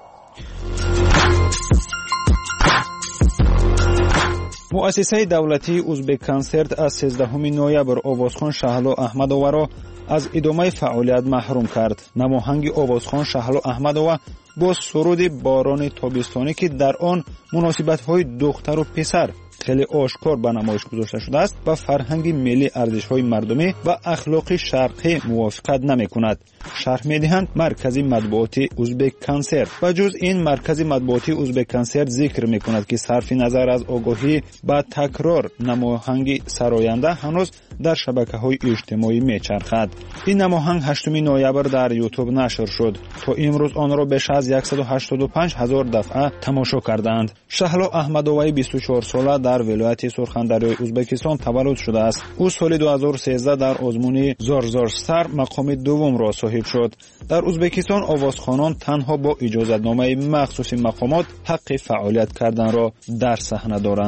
مؤسسه دولتی ازبک کنسرت از 13 نوامبر آوازخوان شهلا احمدووا را از ادامه فعالیت محروم کرد. نماهنگ آوازخوان شهلا احمدووا با سرود باران تابستانی که در آن مناسبت‌های دختر و پسر خیلی آشکار به نمایش گذاشته شده است و فرهنگ ملی ارزش‌های مردمی و اخلاق شرقی موافقت نمی‌کند. شرح می‌دهند مرکز مطبوعاتی ازبک کنسرت و جز این مرکز مطبوعاتی ازبک کنسرت ذکر می‌کند که صرف نظر از آگاهی با تکرار نماهنگ سراینده هنوز در شبکه‌های اجتماعی می‌چرخد. این نماهنگ 8 نوامبر در یوتیوب نشر شد. تا امروز آن را بیش از 185,000 دفعه تماشا کردند. شهلا احمدوایی 24 ساله در ولایت سرخندریای ازبکستان تولد شده است. او سال 2013 در آزمون زارزارستر مقام دوم را صاحب شد. در ازبکستان آوازخوانان تنها با اجازتنامه مخصوص مقامات حق فعالیت کردن را در صحنه دارند.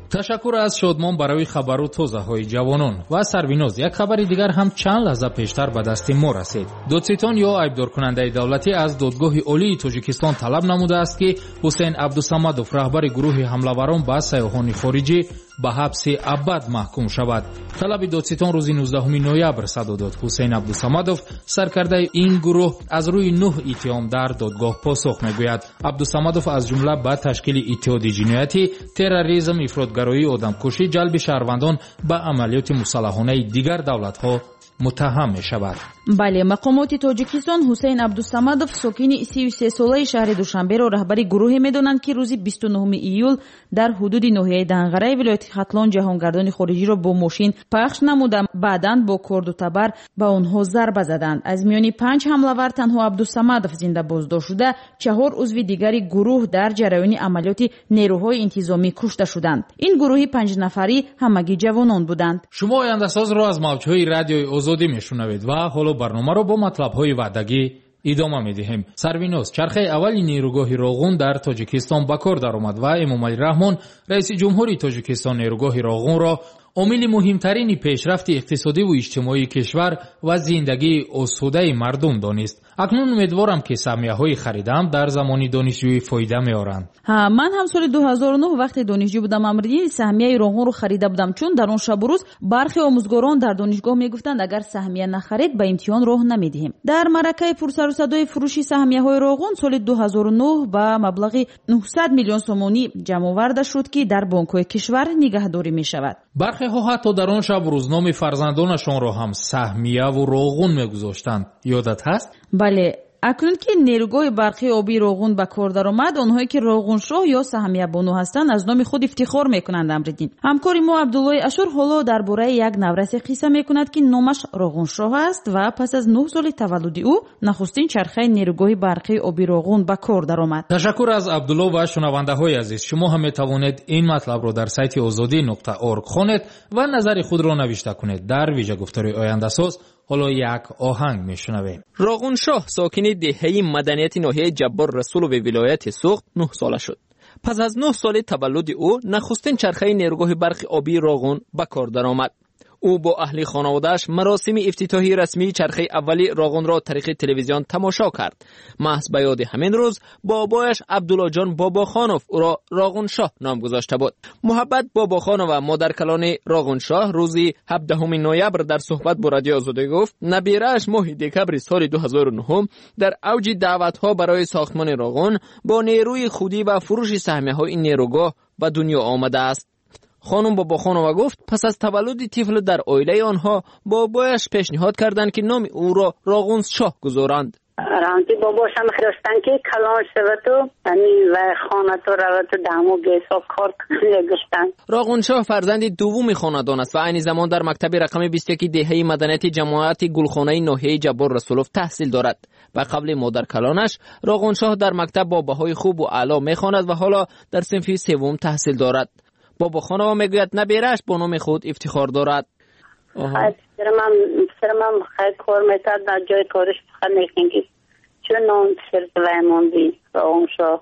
تشکر از شادمان برای خبر و توضیح‌های جوانان. و سرویناز، یک خبر دیگر هم چند لحظه پیشتر به دست ما رسید. دادستان یا ایبدار کننده دولتی از دادگاه عالی تاجیکستان طلب نموده است که حسین عبدالصمدوف رهبر گروه حمله‌وران به سیاحان خارجی به حبس ابد محکوم شود. طلب دادستان روز 19 نوامبر صدر داد. حسین عبدالصمدوف سرکرده این گروه از روی 9 اتهام در دادگاه پاسخ میگوید. عبدالصمدوف از جمله به تشکیل اتحاد جنایتی، تروریسم، افراطگرایی، آدمکشی، جلب شهروندان به عملیات مسلحانه دیگر دولت‌ها متهم می شود. بله، مقامات تاجیکستان حسین عبدالصمدوف ساکن 33 ساله شهر دوشنبه را رهبر گروهی می‌دانند که روز 29 ایول در حدود ناحیه دنغره ولایت ختلان جهانگردان خارجی را با ماشین پخش نموده بعداً با کرد و تبر به آنها ضربه زدند. از میان 5 حمله‌ور تنها عبدالصمدوف زنده بازداشت شده، 4 عضو دیگری گروه در جریان عملیات نیروهای انتظامی کشته شدند. این گروهی 5 نفری همگی جوانان بودند. شما آینده ساز را از موج‌های رادیوی آزادی میشنوید و حالا برنامه را با مطلب‌های وعدگی ادامه می‌دهیم. سرویناز، چرخه اولی نیروگاه راغون در تاجیکستان به کار درآمد و امامعلی رحمان رئیس جمهوری تاجیکستان نیروگاه راغون را عامل مهمترین پیشرفت اقتصادی و اجتماعی کشور و زندگی آسوده مردم دانست. اکنون امیدوارم که سهمیه‌های خریدم در زمان دانشجویی فایده می‌آورند. من هم سال 2009 وقتی دانشجو بودم امردین سهمیه راغون رو خریده بودم، چون در اون شب و روز برخی آموزگاران در دانشگاه میگفتند اگر سهمیه نخرید به امتحان راه نمیدهیم. در معرکه پرسر و صدای فروشی سهمیه‌های راغون سال 2009 به مبلغ 900 میلیون سومانی جمع آورده شد که در بانک‌های کشور نگهداری می‌شود. برخی ها حتی در آن شب روزنامه فرزندانشان را هم سهمیه و راغون می‌گذاشتند. یادت هست؟ بله، اکنون که نیروگاه برقی آبی راغون به کار درآمد، آنهایی که راغون شاه یا سهمیه بانو هستند از نام خود افتخار میکنند. امردین همکاری ما عبدالله اشور حالا درباره یک نورس قصه میکند که نامش راغون شاه است و پس از 9 سال تولد او نخستین چرخه نیروگاه برقی آبی راغون به کار درآمد. تشکر از عبدالله و شنونده های عزیز. شما هم میتوانید این مطلب را در سایت azadi.org خوانید و نظر خود را نوشته کنید. در ویژه گفتاری آینده ساز حالا یک آهنگ میشنویم. راغون شاه ساکن دهه مدنیت ناحیه جبار رسول و ولایت سوخت 9 ساله شد. پس از 9 سال تولد او نخستین چرخه نیروگاه برق آبی راغون به کار درآمد. او با اهل خانواده‌اش مراسم افتتاحی رسمی چرخه اولی راغون را طریق تلویزیون تماشا کرد. محض به یاد همین روز بابایش عبدالله جان باباخانوف او را راغون شاه نام گذاشته بود. محبت باباخانوف و مادر کلان راغون شاه روزی 17 نوامبر در صحبت با رادیو آزادی گفت نبیره‌اش ماه دکبر سال 2009 در اوج دعوت‌ها برای ساختمان راغون با نیروی خودی و فروش سهمیه‌های این نیروگاه به دنیا آمده است. خانم باباخانوف گفت پس از تولد طفل در عائله آنها بابایش پیشنهاد کردند که نام او را راغون شاه گذارند. رانتی باباشم خواستن که کلان شود و خانه تو رود و دمو گیسا کار گشتن. راغون شاه فرزند دوم خاندان است و عین زمان در مکتب رقم 21 دهه مدنیت جماعت گلخانه ناحیه جبار رسولوف تحصیل دارد. و قبل مادر کلانش راغون شاه در مکتب با بهای خوب و اعلی میخواند و حالا در صنف سوم تحصیل دارد. باباخانوف میگوید نبیره‌اش با نام خود افتخار دارد. پسرم خیلی کار میکرد در جای کارش بخواد میکنگی چون نام شرط ویماندی راغون شاه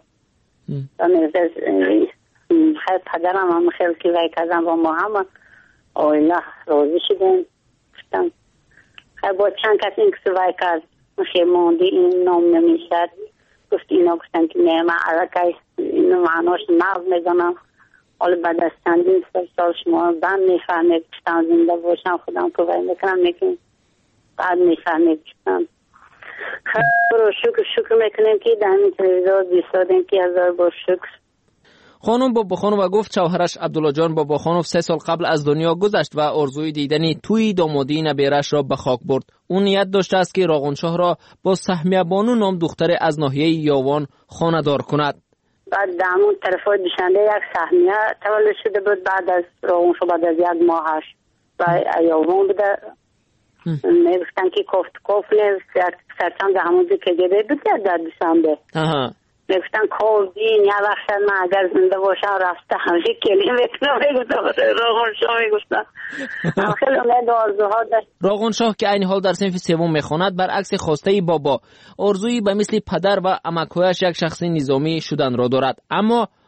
خیلی پدرم هم خیلی که وی کردن و ما هم آیله راضی شدیم گفتم خیلی با چند کسی این کسی وی کرد خیلی ماندی این نام نمیشد گفت اینا گفتن که نه من علاقه اینو معناش نقض میدانم حالا بعد از چندین سال شما بعد میفهمید کشتم زنده باشم خودم که وی میکنم میکنم بعد میفهمید کشتم خیلی شکر میکنیم که در همین تلویزیون بیستادیم که هزار بار شکر. خانم باباخانوف گفت شوهرش عبدالله جان باباخانوف 3 سال قبل از دنیا گذشت و آرزوی دیدن توی دامادی نبیرش را به خاک برد. اون نیت داشته است که راغون شاه را با سهمیه بانو نام دختر از ناحیه یاوان خانه‌دار کند. بعد دامون طرفای دوشنبه یک سهمیه تولد شده بود بعد از راغون شاه بعد از 1 ماهش و یاوان بوده میگفتن که کفت نیست سرچند همونجا که گیده بود در دوشنبه میگفتن کردین یا وقت من اگر زنده باشم رفته همشه کلی میکنم میگفتم راغون شاه میگفتن خیلی امید آرزوها داشت. راغون شاه که این حال در صنف سوم میخواند برعکس خواسته بابا آرزویی به مثل پدر و عمک‌هایش یک شخص نظامی شدن را دارد، اما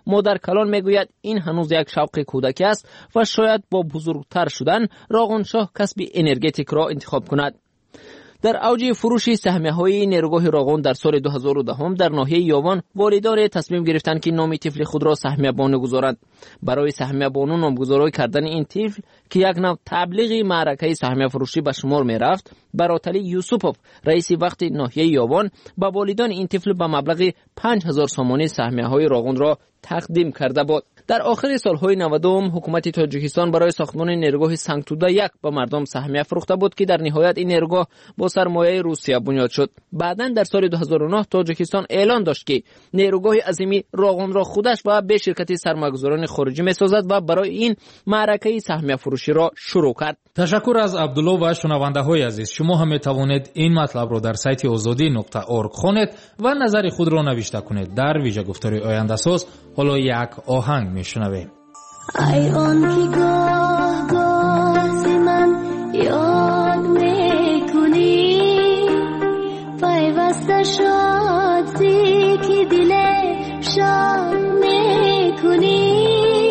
مادر کلان میگوید این هنوز یک شوق کودکی است و شاید با بزرگتر شدن راغونشاه کسب انرژتیک را انتخاب کند. در اوج فروش سهمیه‌های نیروگاه راغون در سال 2010 در ناحیه یاوان والدان تصمیم گرفتند که نام طفل خود را سهمیه بانو گذارند. برای سهمیه بانو نامگذاری کردن این طفل که یک نوع تبلیغ معرکه سهمیه فروشی به شمار می‌رفت، براتلی یوسفوف رئیس وقت ناحیه یاوان به والدان این طفل به مبلغ 5000 سومانی سهمیه‌های راغون را تقدیم کرده بود. در آخر سالهای 90 حکومت تاجیکستان برای ساختمان نیروگاه سنگتوده 1 به مردم سهمیه فروخته بود که در نهایت این نیروگاه با سرمایه روسیه بنیاد شد. بعداً در سال 2009 تاجیکستان اعلان داشت که نیروگاه عظیمی راغون را خودش و به شرکت سرمایه‌گذاران خارجی می‌سازد و برای این معرکه سهمیه فروشی را شروع کرد. تشکر از عبدالله و شنونده‌های عزیز. شما هم می‌توانید این مطلب را در سایت azadi.org خوانید و نظر خود را نوشته کنید. در ویژه گفتاری آینده ساز حالا یک آهنگ میشنویم. ای آن که گاه گاه ز من یاد میکنی، پیوسته شاد زی که دل شاد میکنی.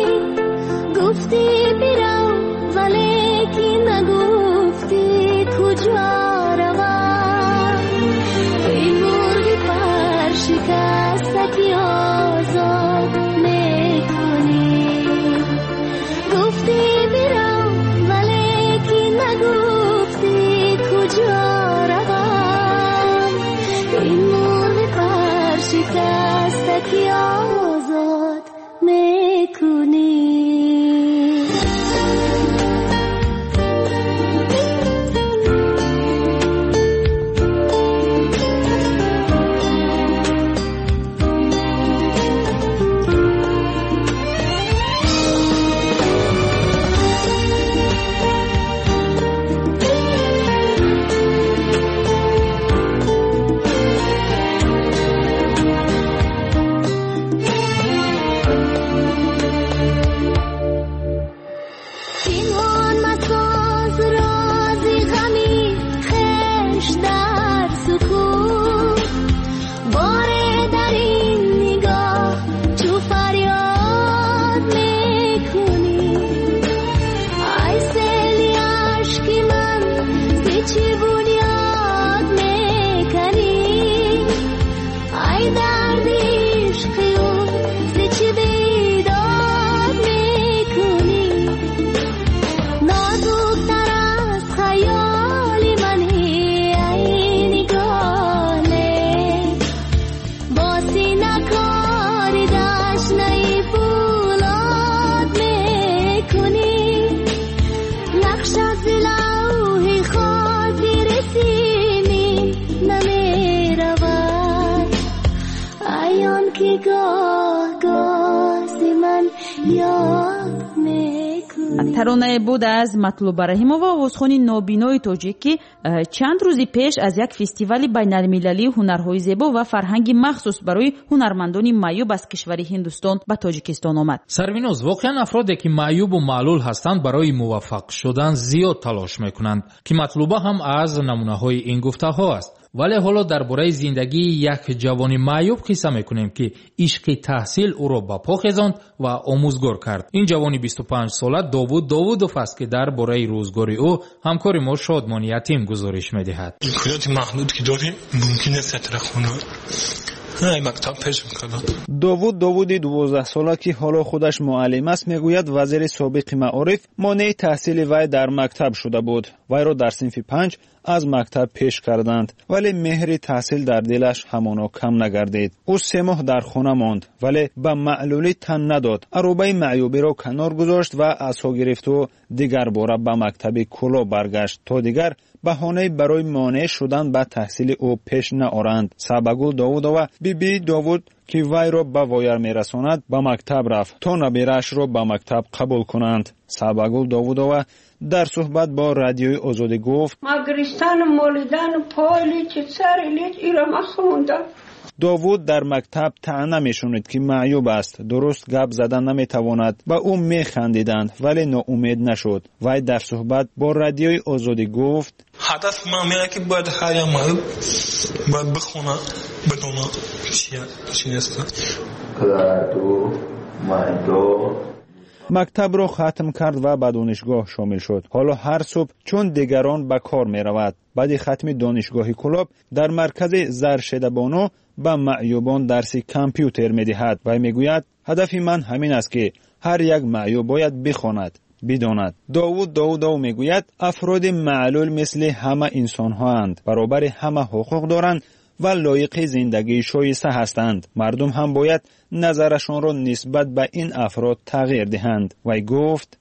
گفتی برو ولی که نگفتی کجا روم. ای مرغ پر شکسته که آزاد میکنی. گفتی برو ولی که نگفتی کجا روم. این مرغ پر شکسته که آزاد میکنی. ترانه بود از مطلوب رحیمова آوازخوانی نابینای تاجیک که چند روزی پیش از یک فستیوال بین‌المللی هنرهای زیبا و فرهنگی مخصوص برای هنرمندان معیوب از کشور هندوستان به تاجیکستان آمد. سروینوز، واقعا افرادی که معیوب و معلول هستند برای موفق شدن زیاد تلاش میکنند که مطلوبه هم از نمونه‌های این گفته‌ها است. ولی حالا درباره زندگی یک جوان معیوب قصه میکنیم که عشق تحصیل او را به پا خیزاند و آموزگار کرد. این جوانی 25 ساله داوودوف است که درباره روزگاری او همکار ما شادمان یتیم گزارش میدهد. امکانات محدود که داریم ممکن است خونه مکتب پیش میکنند. داوودی 12 ساله که حالا خودش معلم است میگوید وزیر سابق معارف مانع تحصیل وی در مکتب شده بود. وی را در صنف 5 از مکتب پیش کردند ولی مهر تحصیل در دلش همانا کم نگردید. او 3 ماه در خانه ماند ولی به معلولی تن نداد. عروبه معیوبی را کنار گذاشت و عصا گرفت و دیگر باره به مکتب کلا برگشت تا دیگر بهانه برای مانع شدن به تحصیل او پیش نآورند. سبگل داوودова بیبی داوود که وی را به وایر میرساند به مکتب رفت تا نبیرش را به مکتب قبول کنند. سبگل داوودова در صحبت با رادیوی آزادی گفت ما گریستان مولیدن پایلی چه سر لیت ایرا ما خوندم. داوود در مکتب طعنه میشوند که معیوب است، درست گپ زدن نمیتواند. به او میخندیدند ولی ناامید نشد. وی در صحبت با رادیوی آزادی گفت هدف ما میگه که باید هر یک معیوب باید بخونه بدونه چی نیست. мактабро хатм кард ва ба донишгоҳ шомил шуд. ҳоло ҳар субҳ чун дигарон ба кор меравад. баъди хатми донишгоҳи Кӯлоб дар маркази Заршедабоно ба маъюбон дарси компютер медиҳад. вай мегӯяд ҳадафи ман ҳамин аст ки ҳар як маъюб бояд бихонад, бидонад. Довуд Довудов мегӯяд афроди маълул мисли ҳама инсонҳоанд, баробари ҳама ҳуқуқ доранд ва лоиқи зиндагии шоиста ҳастанд. мардум ҳам бояд назарашонро нисбат ба ин афрод тағйир диҳанд. вай гуфт: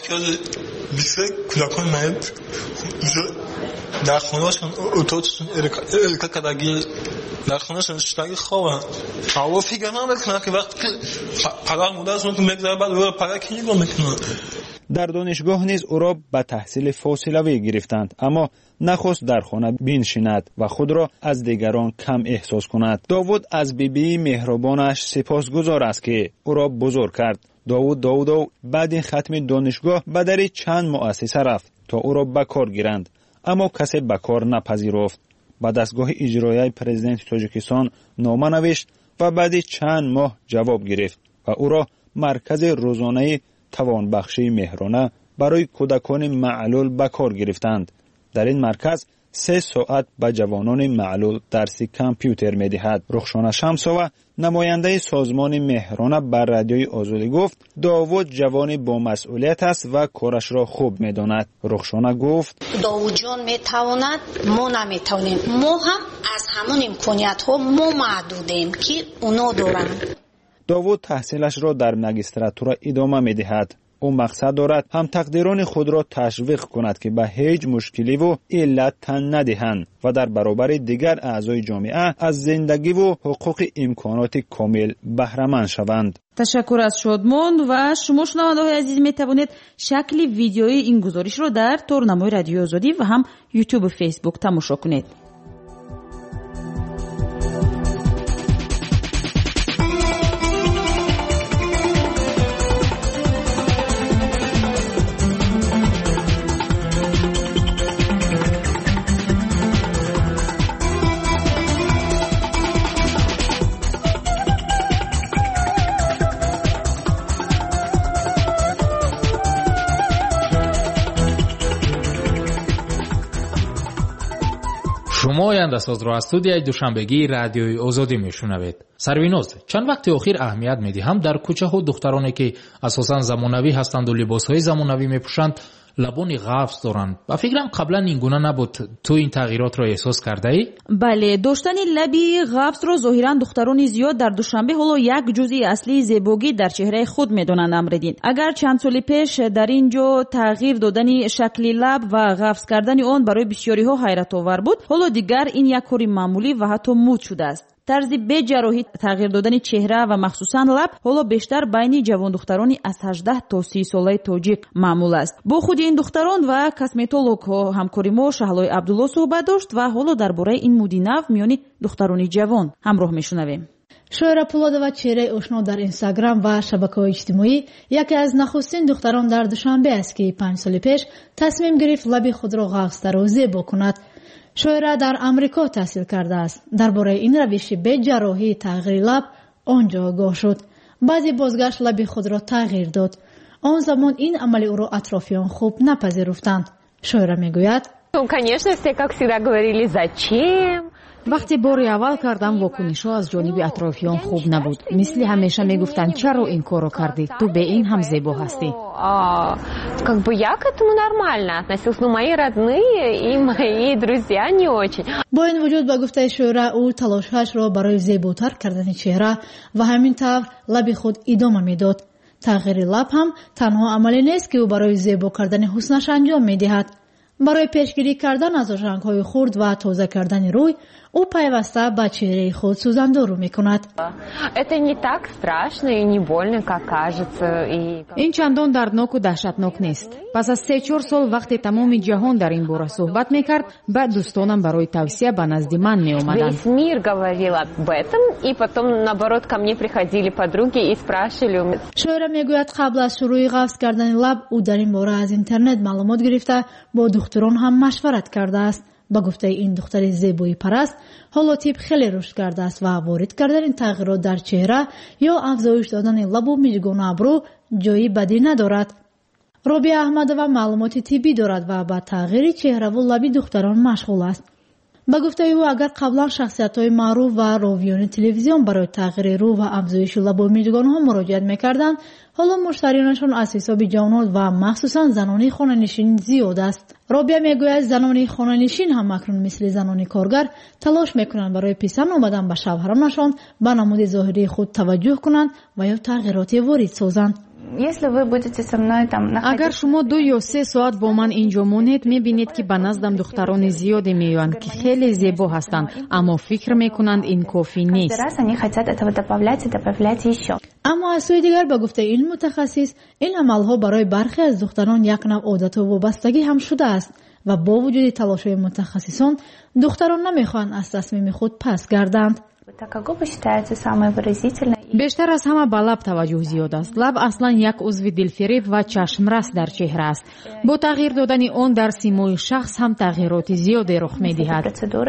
در خونه‌شون اتاقشون ارکا کداگی در خونه‌شون شتاگی خوابن هوا فکر نمیکنن که وقتی که پدر مادرشون تو میگذره بعد رو پدر کی نگاه میکنن. дар донишгоҳ низ ӯро ба таҳсили фосилавӣ гирифтанд, аммо нахост дар хона биншинад ва худро аз дигарон кам эҳсос кунад. довуд аз бибии меҳрубонаш сипосгузор аст ки ӯро бузург кард. довуд Довудов баъди хатми донишгоҳ ба дари чанд муассиса рафт то ӯро ба кор гиранд, аммо касе ба кор напазируфт. ба дастгоҳи иҷроияи президенти Тоҷикистон нома навишт ва баъди чанд моҳ ҷавоб гирифт ва ӯро маркази рӯзонаи тавонбахшии Меҳрона барои кӯдакони маълул ба кор гирифтанд. дар ин марказ 3 соат ба ҷавонони маълул дарси компютер медиҳад. рухшона Шамсова, намояндаи созмони Меҳрона ба радиои Озодӣ гуфт: довуд ҷавони бомасъулият аст ва корашро хуб медонад. рухшона гуфт: довудҷон метавонад, мо наметавонем. мо ҳам аз ҳамон имкониятҳо мо маҳдудем ки оно доранд. довуд таҳсилашро дар магистратура идома медиҳад. ӯ мақсад дорад ҳамтақдирони худро ташвиқ кунад ки ба ҳеҷ мушкиливу иллат тан надиҳанд ва дар баробари дигар аъзои ҷомеа аз зиндагиву ҳуқуқи имконоти комил баҳраманд шаванд. ташаккур аз Шодмон ва шумо шунавандаҳои азиз метавонед шакли видеои ин гузоришро дар торнамои Радиои Озодӣ ва ҳам YouTube ва Facebook тамошо кунед. шумо ояндасозро аз студияи душанбегии радиои озодӣ мешунавед. сарвиноз, чанд вақти охир аҳамият медиҳам дар кӯчаҳо духтароне ки асосан замонавӣ ҳастанду либосҳои замонавӣ мепӯшанд лабони ғафз доранд. ба фикрам қаблан ин гуна набуд. ту ин тағйиротро эҳсос кардаӣ? бале, доштани лаби ғафзро зоҳиран духтарони зиёд дар Душанбе ҳоло як ҷузъи аслии зебогӣ дар чеҳраи худ медонанд. Амриддин, агар чанд соли пеш дар ин ҷо тағйир додани шакли лаб ва ғафз кардани он барои бисёриҳо ҳайратовар буд, ҳоло дигар ин як кори маъмулӣ ва ҳатто муд шудааст. тарзи беҷарроҳӣ тағйир додани чеҳра ва махсусан лаб ҳоло бештар байни ҷавондухтарони аз 18 то 30 солаи тоҷик маъмул аст. бо худи ин духтарон ва косметологҳо ҳамкори мо Шаҳлои Абдулло суҳбат дошт ва ҳоло дар бораи ин муди нав миёни духтарони ҷавон ҳамроҳ мешунавем. шоира Пулодова чеҳраи ошно дар Инстаграм ва шабакаҳои иҷтимоӣ яке аз нахустин духтарон дар Душанбе аст ки 5 соли пеш тасмим гирифт лаби худро ғафзтару зебо кунад. шоира дар Амрико таҳсил кардааст. дар бораи ин равиши беҷарроҳии тағйири лаб он ҷо огоҳ шуд. баъзе бозгашт лаби худро тағйир дод. он замон ин амали ӯро атрофиён хуб напазируфтанд. шоира мегӯяд: конечно, все как всегда говорили зачем. вақте бори аввал кардам вокунишҳо аз ҷониби атрофиён хуб набуд. мисли ҳамеша мегуфтанд чаро ин корро кардӣ, ту бе ин ҳам зебо ҳастӣ. Как бы я к этому нормально относилась, но мои родные и мои друзья не очень. бо ин вуҷуд ба гуфтаи шоира ӯ талошҳояшро барои зеботар кардани чеҳра ва ҳамин тавр лаби худ идома медод. тағйири лаб ҳам танҳо амале нест ки ӯ барои зебо кардани ҳуснаш анҷом медиҳад. барои пешгирӣ кардан аз ошангҳои хурд ва тоза кардани рӯй ӯ пайваста ба чеҳраи худ сӯзандору мекунад. Это не так страшно и не больно, как кажется. ин чандон дардноку даҳшатнок нест. пас аз 3-4 сол вақте тамоми ҷаҳон дар ин бора суҳбат мекард, баъд дӯстонам барои тавсия ба назди ман меомаданд. Весь мир говорил об этом, и потом наоборот ко мне приходили подруги и спрашивали. шоира мегӯяд қабл аз шурӯи ғафз кардани лаб ӯ дар ин бора аз интернет маълумот гирифта бо духтурон ҳам машварат кардааст. با گفته این دختر زیبایی پرست، هولوتیپ خیلی رشد کرده است و وارد کردن این تغییرات در چهره یا افزایش دادن لب و میزگون و ابرو جایی بدی ندارد. روبیه احمدова معلومات طبی دارد و با تغییر چهره و لب دختران مشغول است. با گفته او اگر قبلا شخصیت‌های معروف و راویان تلویزیون برای تغییر رو و افزایش لب و میزگان‌ها مراجعت می‌کردند، حالا مشتریانشان از حساب جوانان و مخصوصا زنان خانه‌نشین زیاد است. رابعه میگوید زنان خانه‌نشین هم اکنون مثل زنان کارگر تلاش میکنند برای پسند آمدن به شوهرانشان به نمود ظاهری خود توجه کنند و یا تغییراتی وارد سازند. اگر شما 2 یا 3 ساعت با من اینجا مونید میبینید که به نزدم دختران زیادی میآیند که خیلی زیبا هستند اما فکر میکنند این کافی نیست. اما از سوی دیگر به گفته این متخصص این عملها برای برخی از دختران یک نوع عادت و وابستگی هم شده است و با وجود تلاش‌های متخصصان دختران نمیخواهند از تصمیم خود پس گردند. بیشتر از همه به لب توجه زیاد است. لب اصلا یک عضو دلفریب و چشمرس در چهره است. با تغییر دادن آن در سیمای شخص هم تغییرات زیادی رخ می‌دهد.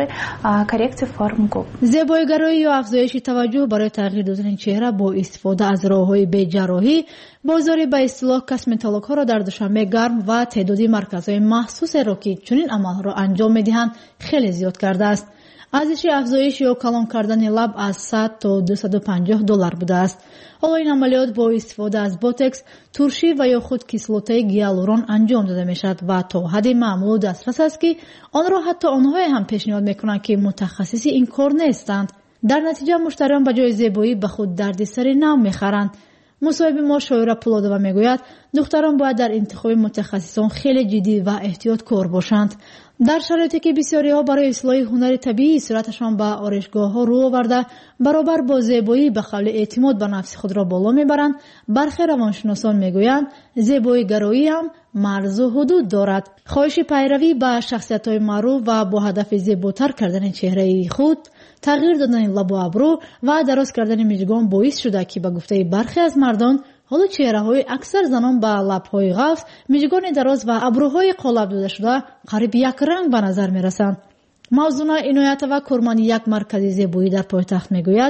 زیبایی‌گرایی یا افزایش توجه برای تغییر دادن چهره با استفاده از راه‌های بی‌جراحی بازار به اصطلاح کاسمتولوژها را در دوشنبه گرم و تعدادی مرکزهای مخصوص را که چنین عمل را انجام می‌دهند خیلی زیاد کرده است. ارزش افزایش یا کلان کردن لب از 100 تا 250 دلار بوده است. حالا این عملیات با استفاده از بوتکس، ترشی و یا خود کیسلوته گیالورون انجام داده می شود و تا حد معمول دسترس است که آن را حتی آنها هم پیشنهاد میکنند که متخصصی این کار نیستند. در نتیجه مشتریان به جای زیبایی به خود دردسر نو میخرند. مصاحبه ما شایره پولادووا میگوید دختران باید در انتخاب متخصصان خیلی جدی و احتیاطکار باشند. در شرایطی که بسیاری ها برای اصلاح هنر طبیعی صورتشان به آرایشگاه ها رو آورده برابر با زیبایی به قول اعتماد به نفس خود را بالا میبرند، برخی روانشناسان میگویند زیبایی گرایی هم مرز و حدود دارد. خواهش پیروی به شخصیت های معروف و با هدف زیباتر کردن چهره خود، تغییر دادن لب و ابرو و دراز کردن میزگان باعث شده که به گفته برخی از مردان حالا چهره‌های اکثر زنان با لب‌های قوس، میزگان دراز و ابروهای قالب داده شده قریب یک رنگ به نظر می‌رسند. موضوع عنایتова کرمانی یک مرکز زیبایی در پایتخت میگوید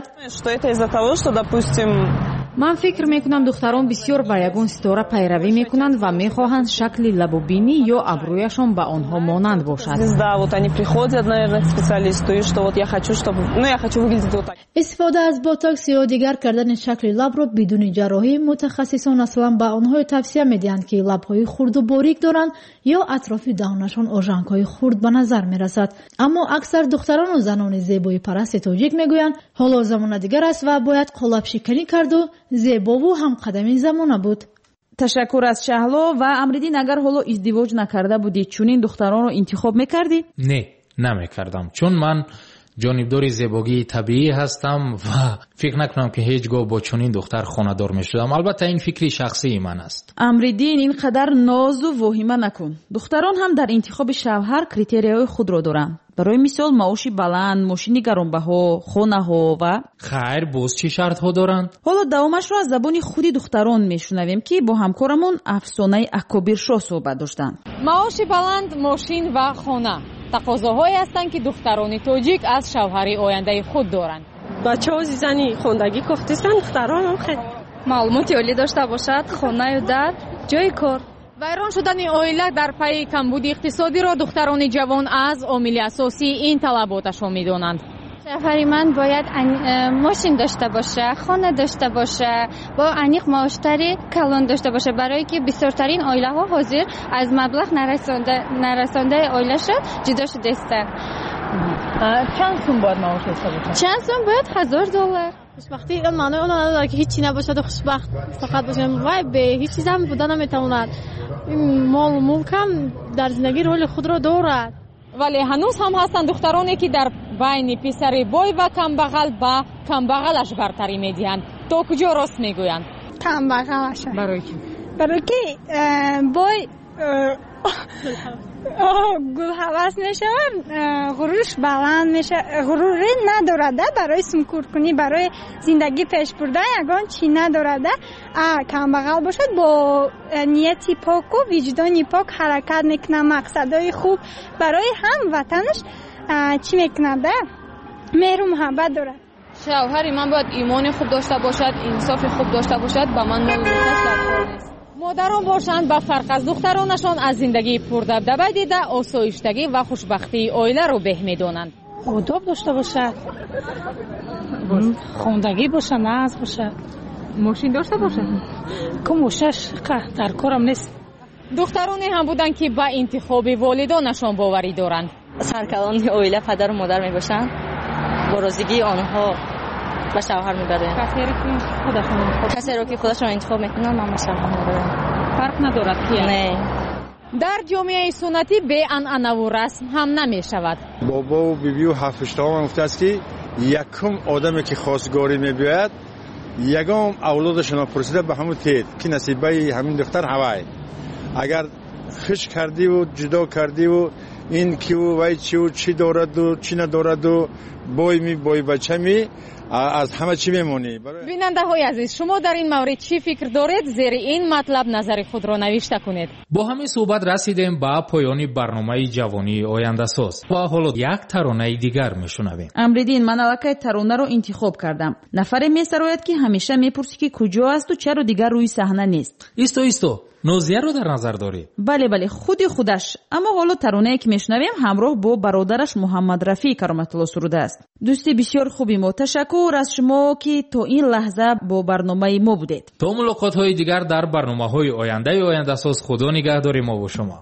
من فکر میکنم دختران بسیار به یگان ستاره پیروی میکنند و میخواهند شکل لب و بینی یا ابرویشان به آنها مانند باشد. استفاده از بوتاکس یا دیگر کردن شکل لب را بدون جراحی متخصصان اصلا به آنها توصیه میدهند که لب‌های خرد و باریک دارند یا اطراف دهانشان آژانک‌های خرد به نظر میرسد. اما اکثر دختران و زنان زیبایی پرست تاجیک میگویند حالا زمان دیگر است و باید قالب شکنی کرد و زیبا و هم قدمی زمانه بود. تشکر از شهلا. و امریدین اگر حالا ازدواج نکرده بودی چونین دختران رو انتخاب میکردی؟ نه نمیکردم، چون من جانبدار زیبایی طبیعی هستم و فکر نکنم که هیچگاه با چنین دختر خانه‌دار میشدم. البته این فکری شخصی من است. امریدین اینقدر ناز و واهمه نکن. دختران هم در انتخاب شوهر کریتریای خود را دارند. برای مثال معاشی بلند، ماشینی گرانبها، خانه‌ها و خیر باز چی شرط‌ها دارند؟ حالا دوامش را از زبان خودی دختران میشنویم که با همکارمون افسانه اکابر شاه صحبت داشتند. معاشی بلند، ماشین و خانه تقاضاهایی هستند که دختران تاجیک از شوهر آینده خود دارند. بچه‌ها زنی خوندگی گفتن، دختران هم خیلی معلومات عالی داشته باشد، خانه و در جای کار. ویران شدن عائله در پی کمبود اقتصادی را دختران جوان از عامل اساسی این طلباتشان می‌دانند. شوهر من باید ماشین داشته باشه، خانه داشته باشه، با انیق معاشتری کلان داشته باشه، برای که بسیارترین عائله ها حاضر از مبلغ نرسانده عائله شد جدا شده هستند. چند سوم باید معاش داشته باشه؟ چند سوم باید $1000. خوشبختی این معنی اون نداره که هیچی نباشد و خوشبخت فقط باشیم و به هیچ چیز هم بوده نمیتواند. مال و ملک هم در زندگی رول خود را دارد، ولی هنوز هم هستند دخترانی که در بین پسر بای و کمبغل با کمبغلش برتری میدهند. تا کجا راست میگویند؟ کمبغلش. برای کی؟ برای که بای گل حواس میشود، غرورش بلند میشه، غروری ندارده برای سمکورکنی، برای زندگی پیش بردن یگان چی ندارده. کمبغل باشد با نیتی پاک و وجدانی پاک حرکت میکنه، مقصدهای خوب برای هم وطنش چی میکنه، مهر و محبت دارد. شوهر من باید ایمان خوب داشته باشد، انصاف خوب داشته باشد، با من نمی‌رسد در کار نیست. مادران باشند با فرق از دخترانشان از زندگی پردبدبه دیده آسایشتگی و خوشبختی عائله رو به می‌دانند. آداب داشته باشد، خواندگی باشه، ناز باشه، ماشین داشته باشه. که ماشینش در کارم نیست. دخترانی هم بودند که با انتخاب والدانشان باوری دارند. سرکلان عائله پدر و مادر میباشند، با راضیگی آنها به شوهر میبرند. کسی رو که خودشون انتخاب میکنن من به شوهر میبرم. فرق ندارد که نه. در جامعه سنتی به عنعنه و رسم هم نمیشود. بابا و بیبی و هفت‌شتام گفته است که یکم آدمی که خواستگاری میباید یگام اولادشون پرسیده به همون تید که نصیبه همین دختر هوای. اگر خش کردی و جدا کردی و این کی و وای چی و چی دارد و چی ندارد و بای بچه می از همه چی میمونی. بیننده های عزیز، شما در این مورد چی فکر دارید؟ زیر این مطلب نظر خود را نوشته کنید. با همین صحبت رسیدیم به پایان برنامه جوانی آینده ساز و حالا یک ترانه دیگر میشنویم. امریدین، من الکی ترانه رو انتخاب کردم. نفری میسراید که همیشه میپرسی که کجا است و چرا دیگر روی صحنه نیست. ایستو نوزیه رو در نظر داری؟ بله خودش. اما حالا ترانه‌ای که میشنویم همراه با برادرش محمد رفیع کرامت الله سروده است. دوستی بسیار خوبی ما، تشکر از شما که تا این لحظه با برنامه ما بودید. تا ملاقات‌های دیگر در برنامه‌های آینده ساز، خدا نگهدار ما و شما.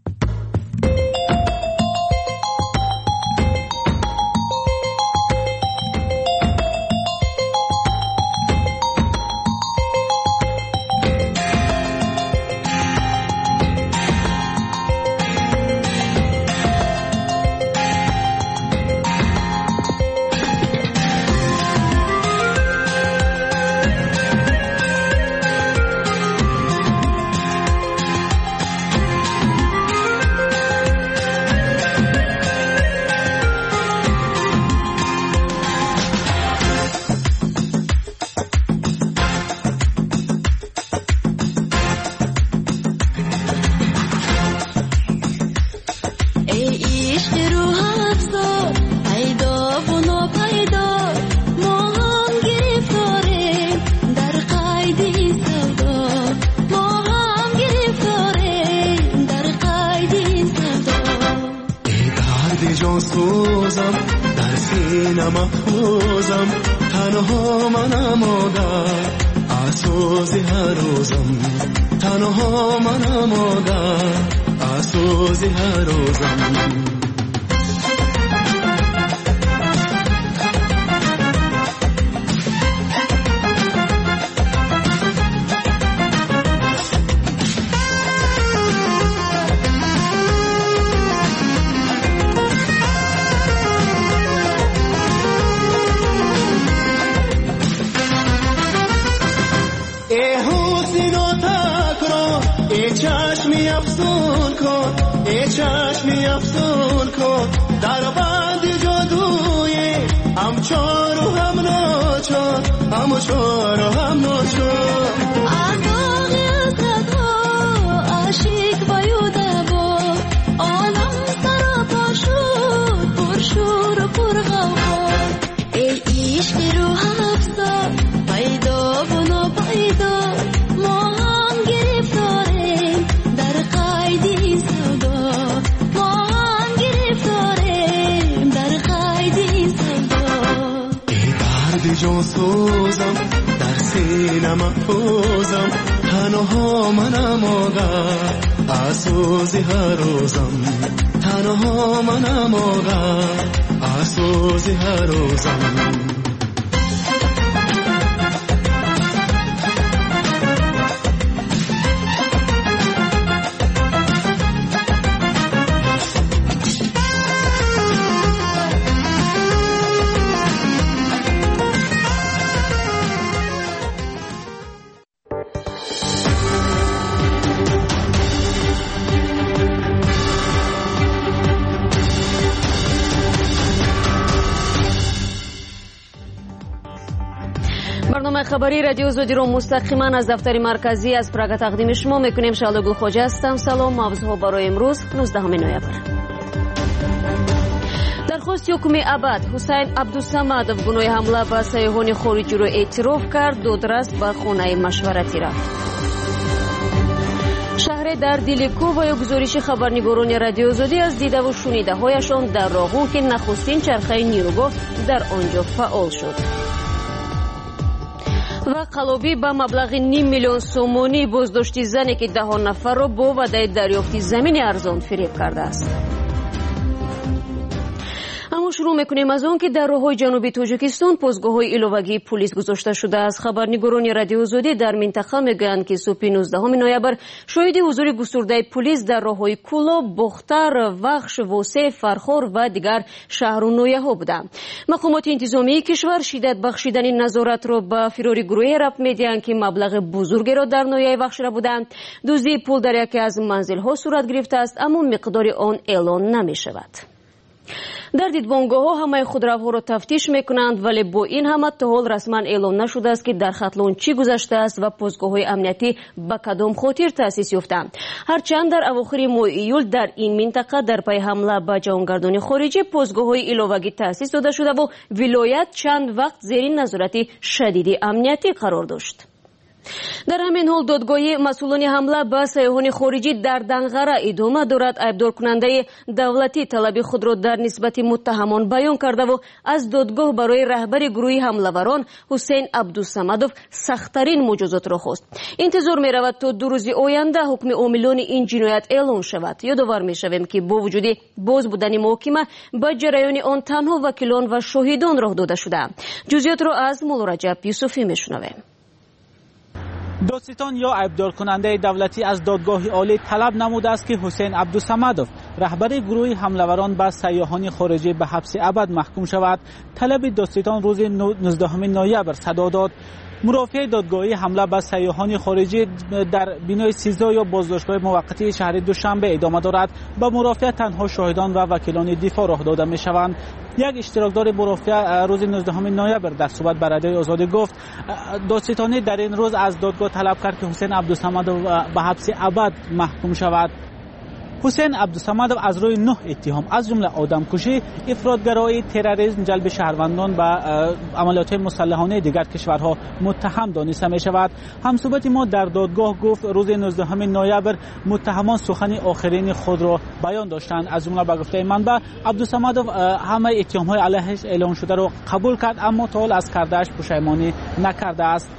جان سوزم در سینه محفوظم تنها منم آقا اسوزی هر روزم تنها منم آقا اسوزی هر روزم خبری رادیو زودی رو مستقیما از دفتر مرکزی از پراگ تقدیم شما میکنیم. شالو گلخوجه هستم. سلام. موضوع برای امروز 19 نوامبر. درخواست حکم ابد حسین عبدالصمدов گناه حمله به سیاحان خارجی رو اعتراف کرد. دادرس به خانه مشورتی رفت. شهر در دل کوه گزارش خبرنگاران رادیو زودی از دیده و شنیده هایشان در راهو که نخستین چرخه نیروگاه در آنجا فعال شد. و قلابی با مبلغ 5 میلیون سومانی بازداشت زنی که 10 نفر را با وعده دریافت زمین ارزان فریب کرده است. اما شروع میکنیم از اون که در راههای جنوبی تاجیکستان پاسگاه‌های ایلوگی پلیس گذاشته شده است. خبرنگاران رادیو زودی در منطقه میگویند که صبح 19 نوامبر شاهد حضور گسترده پلیس در راههای کولا، بختر، وخش، واسه، فرخار و دیگر شهر و ناحیه‌ها بودند. مقامات انتظامی کشور شدت بخشیدن نظارت را به فراری گروه رفت میدهند که مبلغ بزرگی را در ناحیه وخش را بودند. دزدی پول در یکی از منزل‌ها صورت گرفته است، اما مقدار آن اعلان نمی‌شود. در دیدبانگاه‌ها همه خودروها را تفتیش میکنند، ولی با این همه تا حال رسما اعلام نشده است که در خطلون چی گذشته است و پاسگاه‌های امنیتی به کدام خاطر تأسیس یافتند. هرچند در اواخر ماه ایول در این منطقه در پی حمله به جهانگردان خارجی پاسگاه‌های ایلوگی تأسیس داده شده و ولایت چند وقت زیر نظارت شدید امنیتی قرار داشت. در همین حال دادگاهی مسئولان حمله به سیاحان خارجی در دنغره ادامه دارد. ایبدار کننده دولتی طلب خود را در نسبت متهمان بیان کرده و از دادگاه برای رهبر گروه حمله‌وران حسین عبدالصمدov سخت‌ترین مجازات را خواست. انتظار می رود تا 2 روز آینده حکم عاملان این جنایت اعلام شود. یادآور می شویم که با وجود باز بودن محاکمه به جریان آن تنها وکیلان و شاهدان راه داده شده. جزئیات را از مولا رجب یوسفی می شنویم. دادستان یا ایبدار کننده دولتی از دادگاه عالی طلب نموده است که حسین عبدالصمدov رهبر گروه حمله‌وران به سیاحان خارجی به حبس ابد محکوم شود. طلب دادستان روز 19 نوامبر صدا داد. مرافع دادگاهی حمله به سیاحان خارجی در بینای 13 یا بازداشتگاه موقتی شهر دوشنبه ادامه دارد. به مرافع تنها شاهدان و وکیلان دفاع راه داده می شوند. یک اشتراکدار مرافع روز 19 نوامبر در صحبت با رادیوی آزادی گفت دادستانی در این روز از دادگاه طلب کرد که حسین عبدالصمدov به حبس ابد محکوم شود. حسین عبدالصمدov از روی 9 اتهام از جمله آدمکشی، افراطگرایی، تروریسم، جلب شهروندان به عملیات مسلحانه دیگر کشورها متهم دانسته می شود. همصحبت ما در دادگاه گفت روز 19 نوامبر متهمان سخن آخرین خود را بیان داشتند. از جمله به گفته منبع عبدالصمدov همه اتهام‌های علیهش اعلام شده را قبول کرد، اما تا حال از کرده‌اش پشیمانی نکرده است.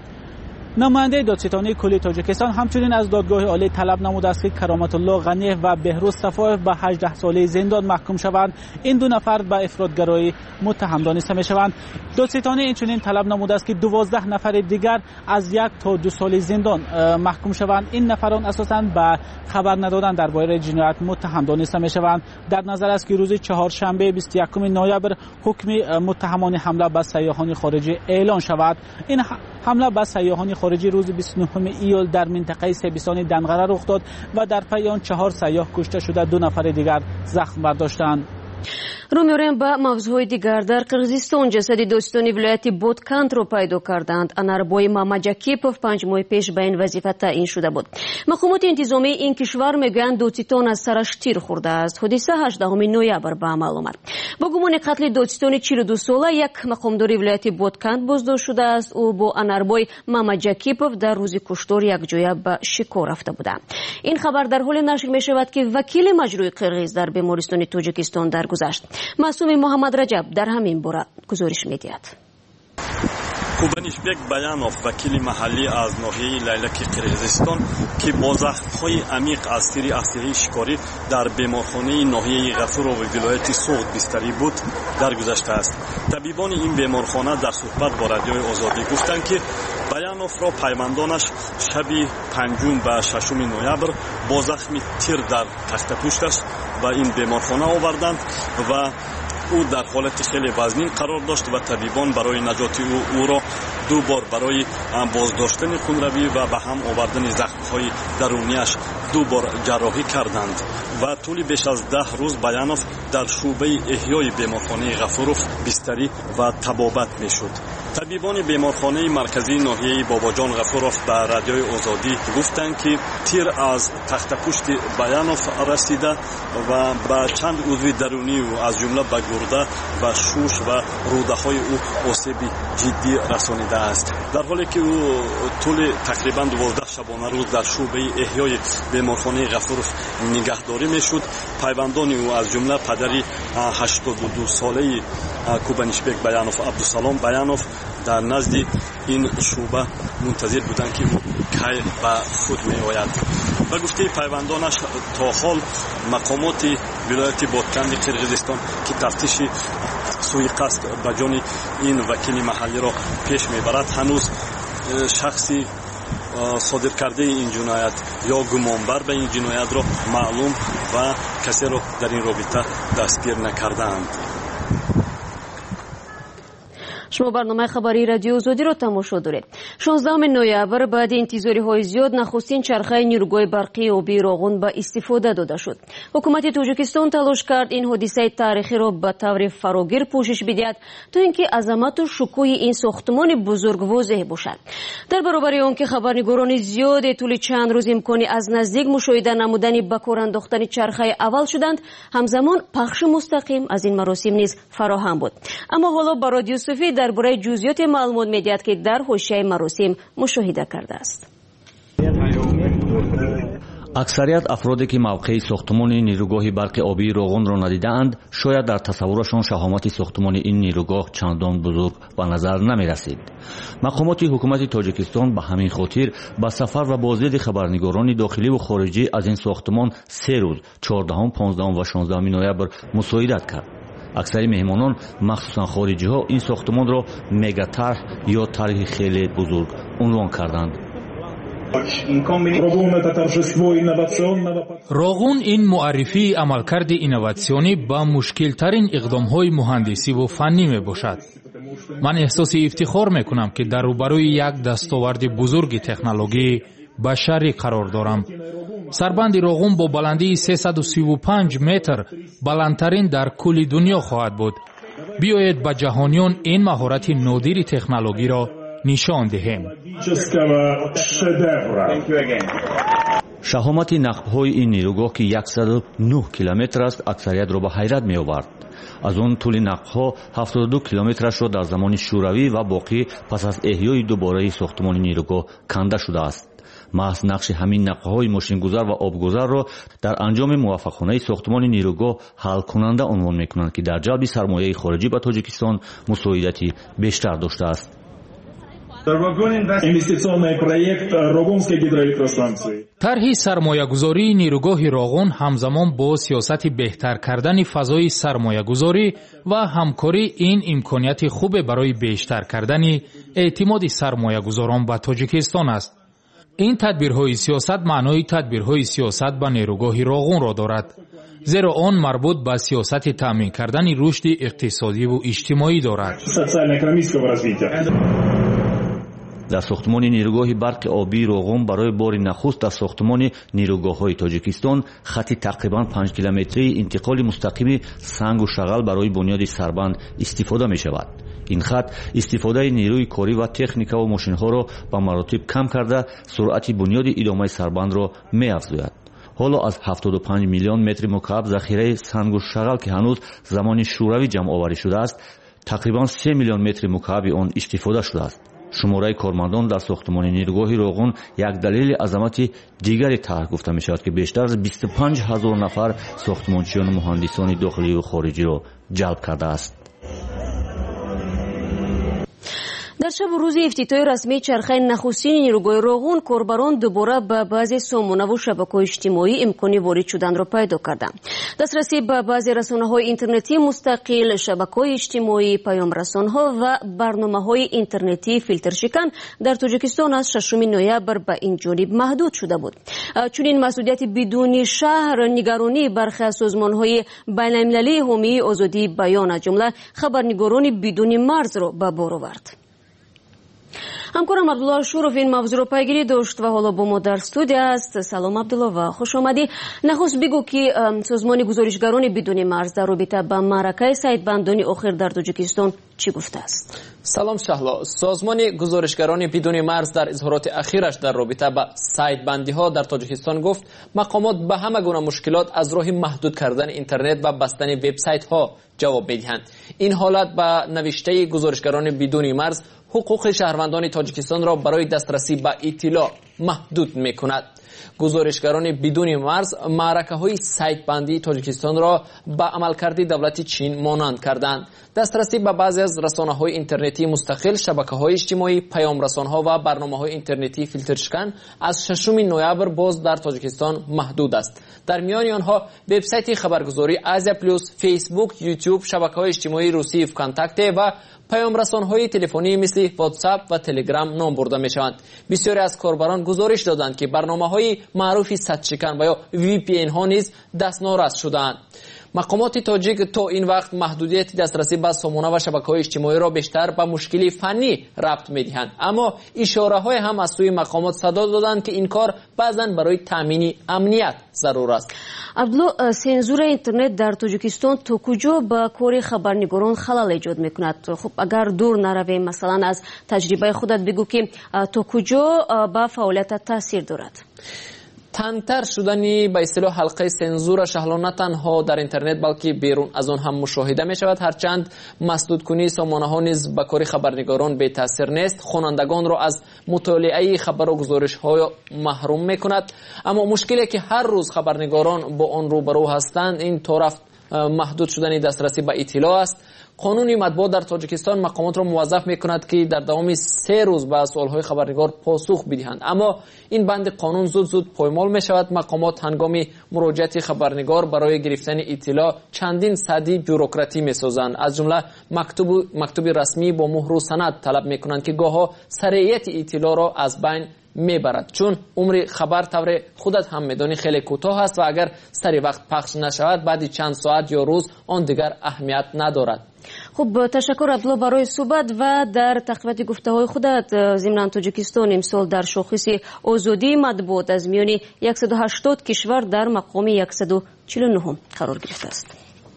نماینده دادستانی کلی تاجیکستان همچنین از دادگاه عالی طلب نموده است که کرامت الله غنی و بهروز صفایف به 18 ساله زندان محکوم شوند. این 2 نفر به افراطگرایی متهم دانسته می شوند. دادستانی اینچنین طلب نموده است که 12 نفر دیگر از 1 تا 2 سال زندان محکوم شوند. این نفران اساساً به خبر ندادن درباره جنایت متهم دانسته می شوند. در نظر است که روز چهارشنبه 21 نوامبر حکم متهمان حمله به سیاحان خارجی اعلان شود. این حمله به سیاحان خارجی روز 29 ایول در منطقه سیبستان دنغره رخ داد و در پی آن 4 سیاح کشته شده، 2 نفر دیگر زخم برداشتند. رو می‌ریم به موضوع دیگر. در قرغیزستان جسد داستانی ولایت بودکند رو پیدا کردند. اناربای ماماجاکیپوف 5 ماه پیش به این وظیفه تعیین شده بود. مقامات انتظامی این کشور میگویند دادستان از سرش تیر خورده است. حادثه 18 نوامبر به عمل آمد. با گمان قتل دادستان 42 ساله یک مقامدار ولایت بودکند بازداشت شده است. او با اناربای ماماجاکیپوف در روز کشتار یک جای به شکار رفته بودند. این خبر در حال نشر می شود که وکیل مجروح قرغیز در بیمارستان تاجیکستان درگذشت. معصوم محمد رجب در همین باره گزارش می‌دهد. Kubanishbek Bayanov وکیل محلی از ناحیه لیلک قرغیزستان که با زخم‌های عمیق از تیر اسیری شکاری در بیمارخانه ناحیه غفور و ولایت سوغد بستری بود درگذشته است. طبیبان این بیمارخانه در صحبت با رادیوی آزادی گفتند که بیانوف را پیوندانش شب 5 و 6 نوامبر با زخم تیر در تخت پوستش به این بیمارخانه آوردند و او در حالت خیلی وزنین قرار داشت و طبیبان برای نجات او را 2 بار برای بازداشتن خونروی و به هم آوردن زخم‌های درونیش 2 بار جراحی کردند و طول بیش از 10 روز بیانوف در شعبه احیای بیمارخانه غفوروف بستری و طبابت میشد. طبیبان بیمارخانه مرکزی ناحیه باباجان غفورов به رادیوی آزادی گفتند که تیر از تخت پشت بیانوف رسیده و به چند عضو درونی او از جمله به گرده و شوش و روده های او آسیب جدی رسانیده است. در حالی که او طول تقریبا 12 شبانه روز در شعبه احیای بیمارخانه غفورov نگهداری میشد. پیوندان او از جمله پدری 82 ساله کوبانیشبک بیانوف عبدالسلام بیانوف در نزد این شعبه منتظر بودند که او کی به خود می آید. به گفته پیوندانش تا حال مقامات ولایت بادکنی قرقیزستان که تفتیش سوءقصد به جان این وکیل محلی را پیش میبرد هنوز شخصی صادر کرده این جنایت یا گمانبر به این جنایت را معلوم و کسی را در این رابطه دستگیر نکردند. شما برنامه خبری رادیو آزادی را تماشا دارید. 16 نوامبر بعد انتظاری‌های زیاد نخستین چرخه نیروگاه برقی آبی راغون به استفاده داده شد. حکومت تاجیکستان تلاش کرد این حادثه تاریخی را به طور فراگیر پوشش بدهد تا اینکه عظمت و شکوه این ساختمان بزرگ واضح باشد. در برابر آنکه خبرنگاران زیاد طول چند روز امکانی از نزدیک مشاهده نمودن به کار انداختن چرخه اول شدند، همزمان پخش مستقیم از این مراسم نیز فراهم بود. اما حالا با رادیو صوفی درباره جزئیات معلومات می‌دهد که در حاشیه مراسم مشاهده کرده است. اکثریت افرادی که موقع ساختمان نیروگاه برق آبی راغون را ندیدند شاید در تصورشان شهامت ساختمان این نیروگاه چندان بزرگ به نظر نمی‌رسید. مقامات حکومت تاجیکستان به همین خاطر با سفر و بازدید خبرنگاران داخلی و خارجی از این ساختمان 3 روز 14، 15 و 16 نوامبر مساعدت کرد. اکثر مهمانان مخصوصا خارجی ها این ساختمان را مگا طرح یا طرح خیلی بزرگ عنوان کردند. راغون این معرفی عملکرد اینوواسیونی با مشکل ترین اقدام های مهندسی و فنی می باشد. من احساس افتخار می کنم که در روبروی یک دستاورد بزرگ تکنولوژی بشری قرار دارم. سربند راغون با بلندی 335 متر بلندترین در کل دنیا خواهد بود. بیایید به جهانیان این مهارت نادر تکنولوژی را نشان دهیم. شهامت نقب‌های این نیروگاه که 109 کیلومتر است اکثریت را به حیرت می‌آورد. از آن طول نقب‌ها 72 کیلومترش را در زمان شوروی و باقی پس از احیای دوباره ساختمان نیروگاه کنده شده است. محض نقش همین نقب‌های ماشین‌گذار و آبگذار را در انجام موفقانه ساختمان نیروگاه حل کننده عنوان می‌کنند که در جلب سرمایه خارجی به تاجیکستان مساعدتی بیشتر داشته است. طرح سرمایه‌گذاری نیروگاه راغون همزمان با سیاست بهتر کردن فضای سرمایه‌گذاری و همکاری این امکانیت خوب برای بیشتر کردن اعتماد سرمایه‌گذاران به تاجیکستان است. این تدبیرهای سیاست معنای تدبیرهای سیاست به نیروگاه راغون را دارد، زیرا آن مربوط به سیاست تامین کردن رشد اقتصادی و اجتماعی دارد. در ساختمان نیروگاه برق آبی راغون برای بار نخست در ساختمان نیروگاه‌های تاجیکستان خط تقریباً 5 کیلومتری انتقال مستقیم سنگ و شغل برای بنیاد سربند استفاده می‌شود. این خط استفاده نیروی کاری و تکنیکا و ماشین‌ها را به مراتب کم کرده سرعت بنیاد ادامه سربند را می‌افزاید. حالا از 75 میلیون متر مکعب ذخیره سنگ و شغل که هنوز زمان شوروی جمع آوری شده است، تقریباً 3 میلیون متر مکعب آن استفاده شده است. شماره کارمندان در ساختمان نیروگاه راغون یک دلیل عظمت دیگری طرح گفته می شود که بیشتر از 25,000 نفر ساختمانچیان و مهندسان داخلی و خارجی را جلب کرده است. در شب و روز افتتاح رسمی چرخه نخستین نیروگاه راغون کاربران دوباره به بعضی سامانه و شبکه‌های اجتماعی امکان وارد شدن را پیدا کردند. دسترسی به بعضی رسانه‌های اینترنتی مستقل، شبکه‌های اجتماعی، پیام‌رسان‌ها و برنامه‌های اینترنتی فیلترشکن در تاجیکستان از 6 نوامبر به این جانب محدود شده بود. چنین مسئولیت بدون شهر نگرانی برخی از سازمان‌های بین‌المللی حامی آزادی بیان از جمله خبرنگاران بدون مرز را به بار آورد. همکارم عبدالله شورف این موضوع را پیگیری داشت و حالا با ما در استودیو است. سلام عبدالله و خوش آمدی. نخست بگو که سازمان گزارشگران بدون مرز در رابطه با معرکه سیدبندان آخر در تاجیکستان چی گفته است؟ سلام شهلا. سازمان گزارشگران بدون مرز در اظهارات اخیرش در رابطه با سایت بندی ها در تاجیکستان گفت مقامات به همه گونه مشکلات از راه محدود کردن اینترنت و بستن وبسایت ها جواب میدهند. این حالت به نوشته گزارشگران بدون مرز حقوق شهروندان تاجیکستان را برای دسترسی به اطلاع محدود میکند. گزارشگران بدون مرز معرکه های سایت بندی تاجیکستان را به عملکرد دولت چین مانند کردند. دسترسی به بعضی از رسانه های اینترنتی مستقل، شبکه های اجتماعی، پیام رسان ها و برنامه های اینترنتی فیلترشکن از 6 نوامبر باز در تاجیکستان محدود است. در میان آنها وبسایت خبرگزاری آزیا پلوس، فیسبوک، یوتیوب، شبکه های اجتماعی روسی کانتاکت و پیام رسان های تلفنی مثل واتساپ و تلگرام نام برده می شوند. بسیاری از کاربران گزارش دادند که برنامه های معروف سدشکن و یا VPN ها نیز دستنوراست شدند. مقامات تاجیک تا این وقت محدودیت دسترسی به سامانه و شبکه‌های اجتماعی را بیشتر به مشکلی فنی ربط می‌دهند، اما اشاره‌های هم از سوی مقامات صدا دادند که این کار بعضاً برای تامین امنیت ضرور است. عبدالله، سنزور اینترنت در تاجیکستان تا کجا به کار خبرنگاران خلل ایجاد می‌کند؟ خب اگر دور نرویم، مثلا از تجربه خودت بگو که تا کجا به فعالیت تاثیر دارد؟ تنگتر شدنی به اصطلاح حلقه سنزور شهلا نه تنها در اینترنت بلکه بیرون از آن هم مشاهده می شود. هرچند مسدود کنی سامانه ها نیز به کار خبرنگاران بی تاثیر نیست، خوانندگان را از مطالعه خبر و گزارش های محروم می کند. اما مشکلی که هر روز خبرنگاران با آن روبرو هستند این طرف محدود شدن دسترسی به اطلاع است. قانون مطبوعات در تاجیکستان مقامات را موظف می‌کند که در دوام 3 روز به سوال‌های خبرنگار پاسخ بدهند، اما این بند قانون زود پایمال می‌شود. مقامات هنگام مراجعت خبرنگار برای گرفتن اطلاع چندین صدی بوروکراتی می‌سازند، از جمله مکتوب رسمی با مهر و سند طلب می‌کنند که گاهی سریعیت اطلاع را از بین میبرد، چون عمر خبر طور خودت هم میدانی خیلی کوتاه است و اگر سری وقت پخش نشود بعد چند ساعت یا روز آن دیگر اهمیت ندارد. خب تشکر عبدالله برای صحبت و در تقویت گفته های خودت. ضمن تاجیکستان امسال در شاخص آزادی مطبوعات از میان 180 کشور در مقام 149 قرار گرفته است.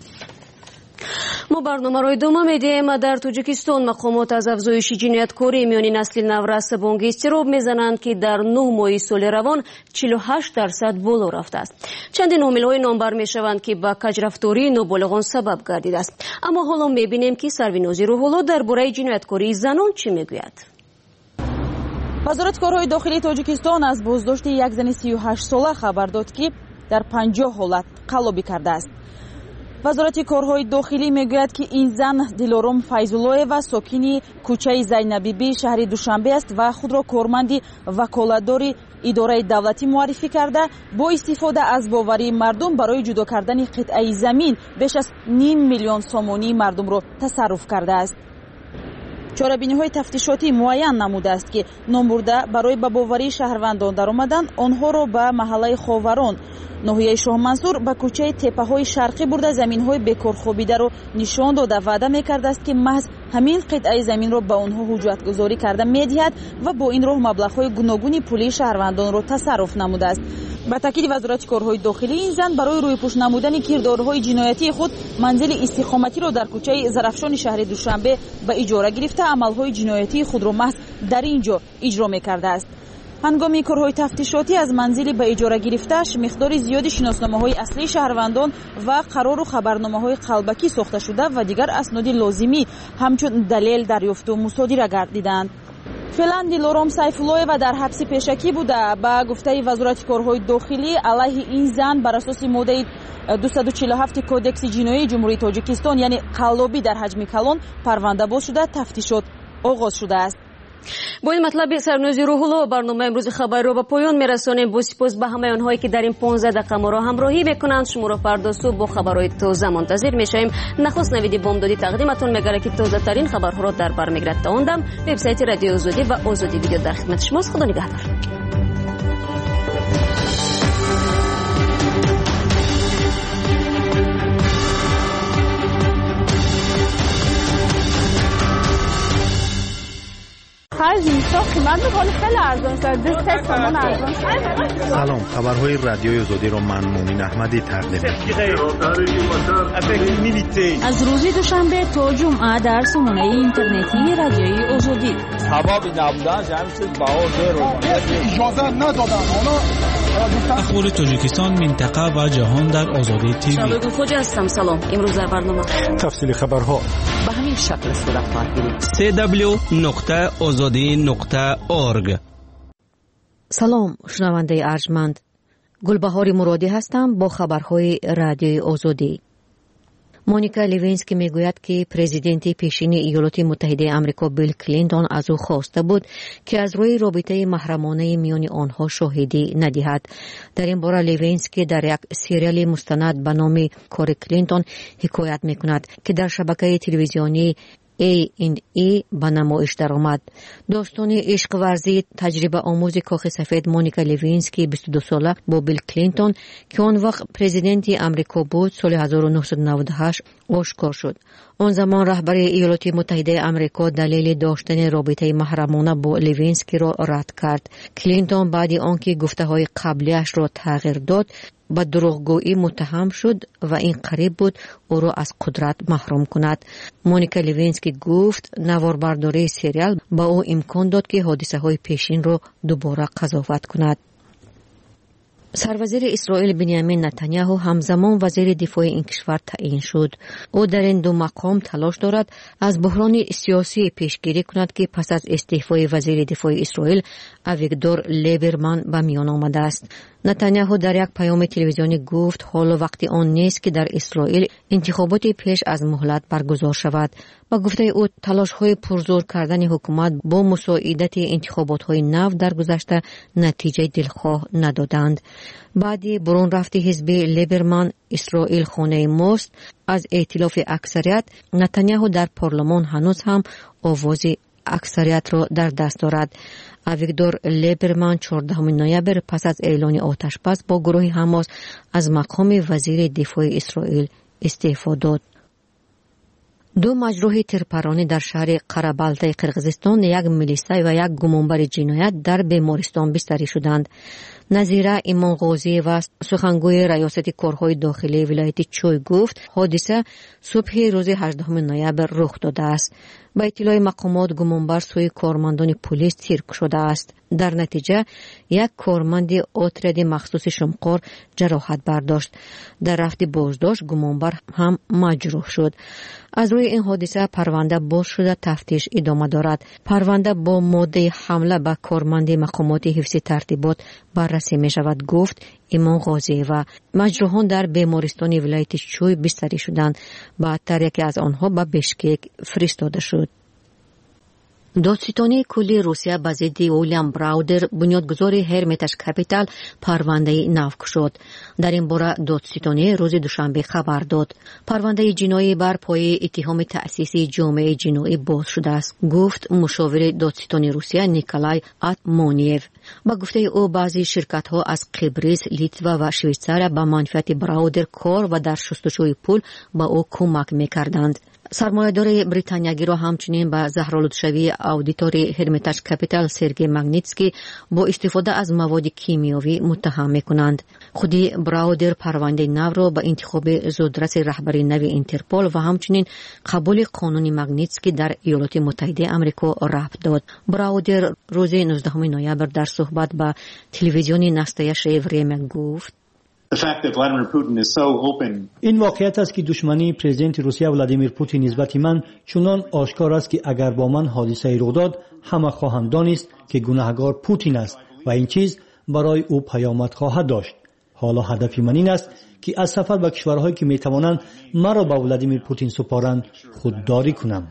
ما برنامه را ادامه میدیم. در تاجیکستان مقامات از افزایش جنایتکاری میان نسل نو را بانگ اضطراب میزنند که در 9 ماه سال روان 48% بالا رفته است. چندین عامل‌های نامبر میشوند که به کجرفتاری نابالغان سبب گردیده است. اما حالا میبینیم که سربینازی روح‌الله درباره جنایتکاری زنان چی میگوید. وزارت کارهای داخلی تاجیکستان از بازداشت یک زن 38 ساله خبر داد که در 50 حالت قلابی کرده است. وزارت کارهای داخلی میگوید که این زن دلارم فیض‌الله ساکن کوچه زینبی شهر دوشنبه است و خود را کارمند وکالتدار اداره دولتی معرفی کرده با استفاده از باوری مردم برای جدا کردن قطعه زمین بیش از 5 میلیون سامانی مردم را تصرف کرده است. چاره‌بینی‌های تفتیشاتی معین نموده است که نامبرده برای به باوری شهروندان درآمدن آنها را به محله خاوران ناحیه شاه منصور به کوچه تپه‌های شرقی برده زمین‌های بکار خوابیده را نشان داده وعده می‌کرده است که محض همین قطعه زمین را به آنها حجت‌گذاری کرده می‌دهد و با این راه مبلغ‌های گوناگون پولی شهروندان را تصرف نموده است. با تاکید وزارت کارهای داخلی این زن برای رویپوش نمودن کردارهای جنایتی خود منزل استقامتی را در کوچه زرفشان شهر دوشنبه به اجاره گرفته عمل‌های جنایتی خود را محض در اینجا اجرا می‌کرده است. هنگام کارهای تفتیشاتی از منزل به اجاره گرفته‌اش مقدار زیادی شناسنامه‌های اصلی شهروندان و قرار و خبرنامه‌های قلبکی ساخته شده و دیگر اسناد لازمی همچون دلیل دریافت و مصادره گردیدند. فعلا دلارم سیف‌الله و در حبس پیشکی بوده. با گفته وزارت کارهای داخلی علیه این زن بر اساس ماده 247 کودکس جنایی جمهوری تاجیکستان یعنی قلابی در حجم کلان پرونده باز شده تفتیشات آغاز شده است. با این مطلب سرنوزی روح‌الله برنامه امروز خبر را به پایان میرسانیم. با سپاس به همه آنهایی که در این 15 دقیقه ما را همراهی میکنند. شما را فردا صبح با خبرهای تازه منتظر میشویم. نخست نوید بامدادی تقدیمتون میگره که تازه ترین خبرها را در بر میگیرد. تا اون دم وبسایت رادیو آزادی و آزادی ویدیو در خدمت شماست. خدا نگهدار. خرج اینستا قیمت میکنه خیلی ارزان شد 2 تومان ارزان شد. سلام، خبرهای رادیوی آزادی را من مؤمن احمدی تقدیم می‌کنم. از روز دوشنبه تا جمعه در سامانه اینترنتی رادیوی آزادی. سبب نبودن جمع شد باور اجازه ندادن. اخبار تاجیکستان، منطقه و جهان در آزادی تیوی. شبکه خوج هستم. سلام. امروز در برنامه تفصیل خبرها به همین شکل صورت خواهد گرفت. www.azadi.org. سلام شنونده ارجمند، گلبهار مرادی هستم با خبرهای رادیوی آزادی. مونیکا لیوینسکی میگوید که پرزیدنت پیشین ایالات متحده آمریکا بیل کلینتون از او خواسته بود که از روی رابطه محرمانه میان آنها شاهدی ندهد. در این باره لیوینسکی در یک سریال مستند به نام کار کلینتون حکایت میکند که در شبکه تلویزیونی A&E به نمایش درآمد. داستان عشق ورزی تجربه آموز کاخ سفید مونیکا لیوینسکی 22 ساله با بیل کلینتون که آن وقت پرزیدنت آمریکا بود سال 1998 آشکار شد. آن زمان رهبر ایالات متحده آمریکا دلیل داشتن رابطه محرمانه با لیوینسکی را رد کرد. کلینتون بعد آنکه گفته‌های قبلیش را تغییر داد با دروغگویی متهم شد و این قریب بود او را از قدرت محروم کند. مونیکا لیوینسکی گفت نواربرداری سریال با او امکان داد که حادثه های پیشین را دوباره قضاوت کند. سروزیر اسرائیل بنیامین نتانیاهو همزمان وزیر دفاع این کشور تعیین شد. او در این دو مقام تلاش دارد از بحران سیاسی پیشگیری کند که پس از استعفای وزیر دفاع اسرائیل اویگدور لیبرمن به میان آمده است. نتانیاهو در یک پیام تلویزیونی گفت حالا وقتی آن نیست که در اسرائیل انتخابات پیش از مهلت برگزار شود. با گفته او تلاش‌های پرزور کردن حکومت با مساعدت انتخابات‌های نو در گذشته نتیجه دلخواه ندادند. بعد برون رفت حزب لیبرمن اسرائیل خانه ماست از ائتلاف اکثریت، نتانیاهو در پارلمان هنوز هم آواز اکثریت را در دست دارد. اویگدور لیبرمن 14 نوامبر پس از اعلان آتشبس با گروه حماس از مقام وزیر دفاع اسرائیل استعفا داد. 2 مجروح تیرپرانی در شهر قره‌بالتای قرقیزستان، یک ملیسا و یک گمانبر جنایت در بیمارستان بستری شدند. نظیره ایمان غازی و سخنگوی ریاست کارهای داخلی ولایت چوی گفت حادثه صبح روز 18 نوامبر رخ داده است. با اطلاع مقامات گمانبر سوی کارمندان پلیس تیر شده است. در نتیجه یک کارمند اتریاد مخصوص شمقار جراحت برداشت. در رفت بازداشت گمانبر هم مجروح شد. از روی این حادثه پرونده باز شده تفتیش ادامه دارد. پرونده با ماده حمله به کارمند مقامات حفظ ترتیبات بررسی می شود، گفت ایمان غازی و مجروحان در بیمارستان ولایت چوی بستری شدند. بعدتر یکی از آنها به بشکک فرستاده شد. دادستانی کلی روسیه به ضد ویلیام براودر بنیادگذار هرمیتاژ کپیتال پرونده نو شد. در این باره دادستانی روز دوشنبه خبر داد پرونده جنایی بر پایه اتهام تأسیس جامعه جنایی باز شده است، گفت مشاور دادستانی روسیه نیکولای اتمونیف. با گفته او بعضی شرکت ها از قبرس، لیتوا و شویتزار به منفعت براودر کار و در شستشوی پول با او کمک می‌کردند. سرمایه‌دار بریتانیایی را همچنین به زهرآلودشوی اودیتور هرمیتاژ کپیتال سرگئی ماگنیتسکی با استفاده از مواد کیمیایی متهم می‌کنند. خودی براودر پرونده نو را به انتخاب زودرس رهبری نو اینترپول و همچنین قبول قانون ماگنیتسکی در ایالات متحده آمریکا ربط داد. براودر روز 19 نوامبر در صحبت با تلویزیون نستایش ریوریم گفت این واقعیت است که دشمنی پرزیدنت روسیه ولادیمیر پوتین نسبت من چنان آشکار است که اگر با من حادثه رخ داد همه خواهند دانست که گناهکار پوتین است و این چیز برای او پیامد خواهد داشت. حالا هدف من این است که از سفر به کشورهایی که میتوانند مرا به ولادیمیر پوتین سپارند خودداری کنم.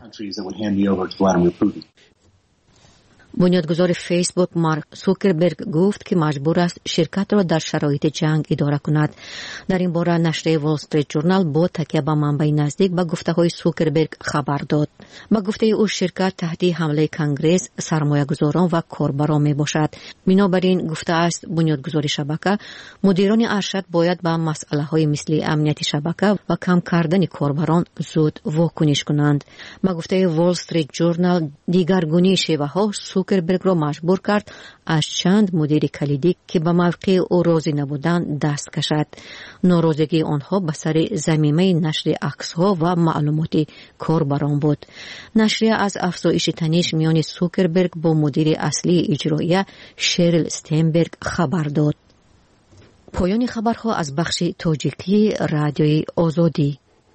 بنیادگذار فیسبوک مارک زوکربرگ گفت که مجبور است شرکت را در شرایط جنگ اداره کند. در این باره نشریه وال استریت جورنال با تکیه به منبع نزدیک به گفته‌های زوکربرگ خبر داد. با گفته او شرکت تحت حمله کنگره، سرمایه‌گذاران و کاربران میباشد. بنابراین گفته است بنیادگذار شبکه مدیران ارشد باید به مسئله‌های مثل امنیت شبکه و کم کردن کاربران زود واکنش کنند. با گفته وال استریت جورنال دیگرگونی شیوه‌ها سوکربرگ را مجبور کرد از چند مدیر کلیدی که به موقع او راضی نبودند دست کشد. ناراضگی آنها به سر ضمیمه نشر عکس‌ها و معلومات کاربران بود. نشریه از افزایش تنش میان سوکربرگ با مدیر اصلی اجرایی شریل استنبرگ خبر داد. پایان خبرها از بخش تاجیکی رادیوی آزادی.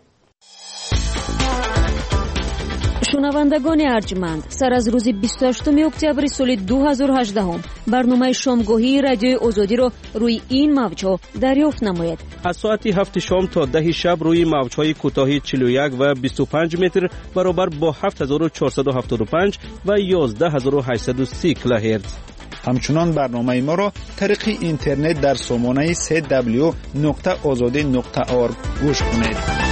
شنوندگان ارجمند، سر از روز 28 اکتبر سال 2018 برنامه شامگاهی رادیوی آزادی را روی این موج‌ها دریافت نمایید. از ساعت 7 شام تا 10 شب روی موج‌های کوتاه 41 و 25 متر برابر با 7475 و 11830 کیلوهرتز. همچنان برنامه ما را طریق اینترنت در سامانه www.azadi.org گوش کنید.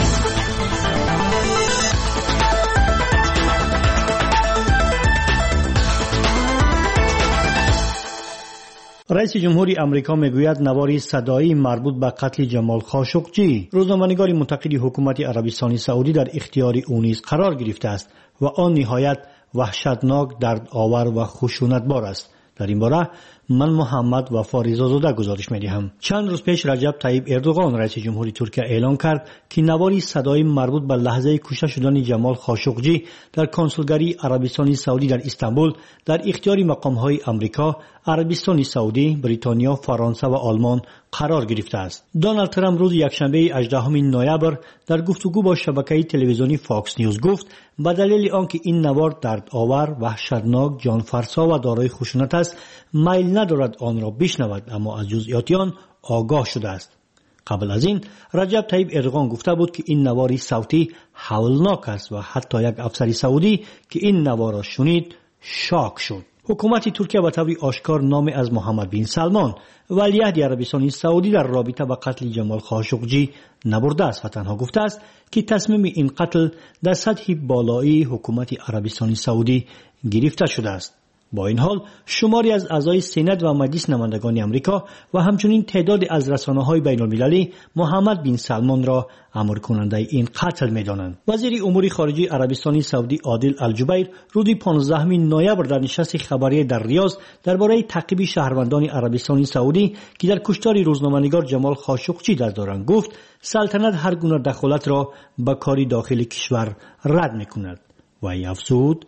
رئیس جمهوری امریکا میگوید نواری صدایی مربوط به قتل جمال خاشقجی روزنامه‌نگاری منتقد حکومت عربستان سعودی در اختیار او نیز قرار گرفته است و آن نهایت وحشتناک، دردآور و خشونتبار است. در این باره من محمد وفا رضازاده گزارش می‌دهم. چند روز پیش رجب طیب اردوغان رئیس جمهوری ترکیه اعلام کرد که نواری صدایی مربوط به لحظه کشته شدن جمال خاشقجی در کنسولگری عربستان سعودی در استانبول در اختیار مقام‌های آمریکا، عربستان سعودی، بریتانیا، فرانسه و آلمان قرار گرفته است. دونالد ترامپ روز یکشنبه 18 نوامبر در گفتگو با شبکه تلویزیونی فاکس نیوز گفت به دلیل آنکه این نوار دردآور، وحشتناک، جانفرسا و دارای خشونت است، میل ندارد آن را بشنود، اما از جزئیات آن آگاه شده است. قبل از این رجب طیب اردوغان گفته بود که این نواری صوتی هولناک است و حتی یک افسر سعودی که این نوار را شنید شاک شد. حکومت ترکیه به طور آشکار نام از محمد بن سلمان ولیعهد عربستان سعودی در رابطه با قتل جمال خاشقجی نبرده است و تنها گفته است که تصمیم این قتل در سطح بالایی حکومت عربستان سعودی گرفته شده است. با این حال شماری از اعضای سنا و مجلس نمایندگان آمریکا و همچنین تعدادی از رسانه‌های بین‌المللی محمد بن سلمان را امر کننده این قتل می‌دانند. وزیر امور خارجه عربستان سعودی عادل الجبیر روز 15 نوامبر در نشست خبری در ریاض درباره تعقیب شهروندان عربستان سعودی که در کشتار روزنامه‌نگار جمال خاشقجی دست دارند گفت سلطنت هر گونه دخالت را به کار داخل کشور رد می‌کند و افزود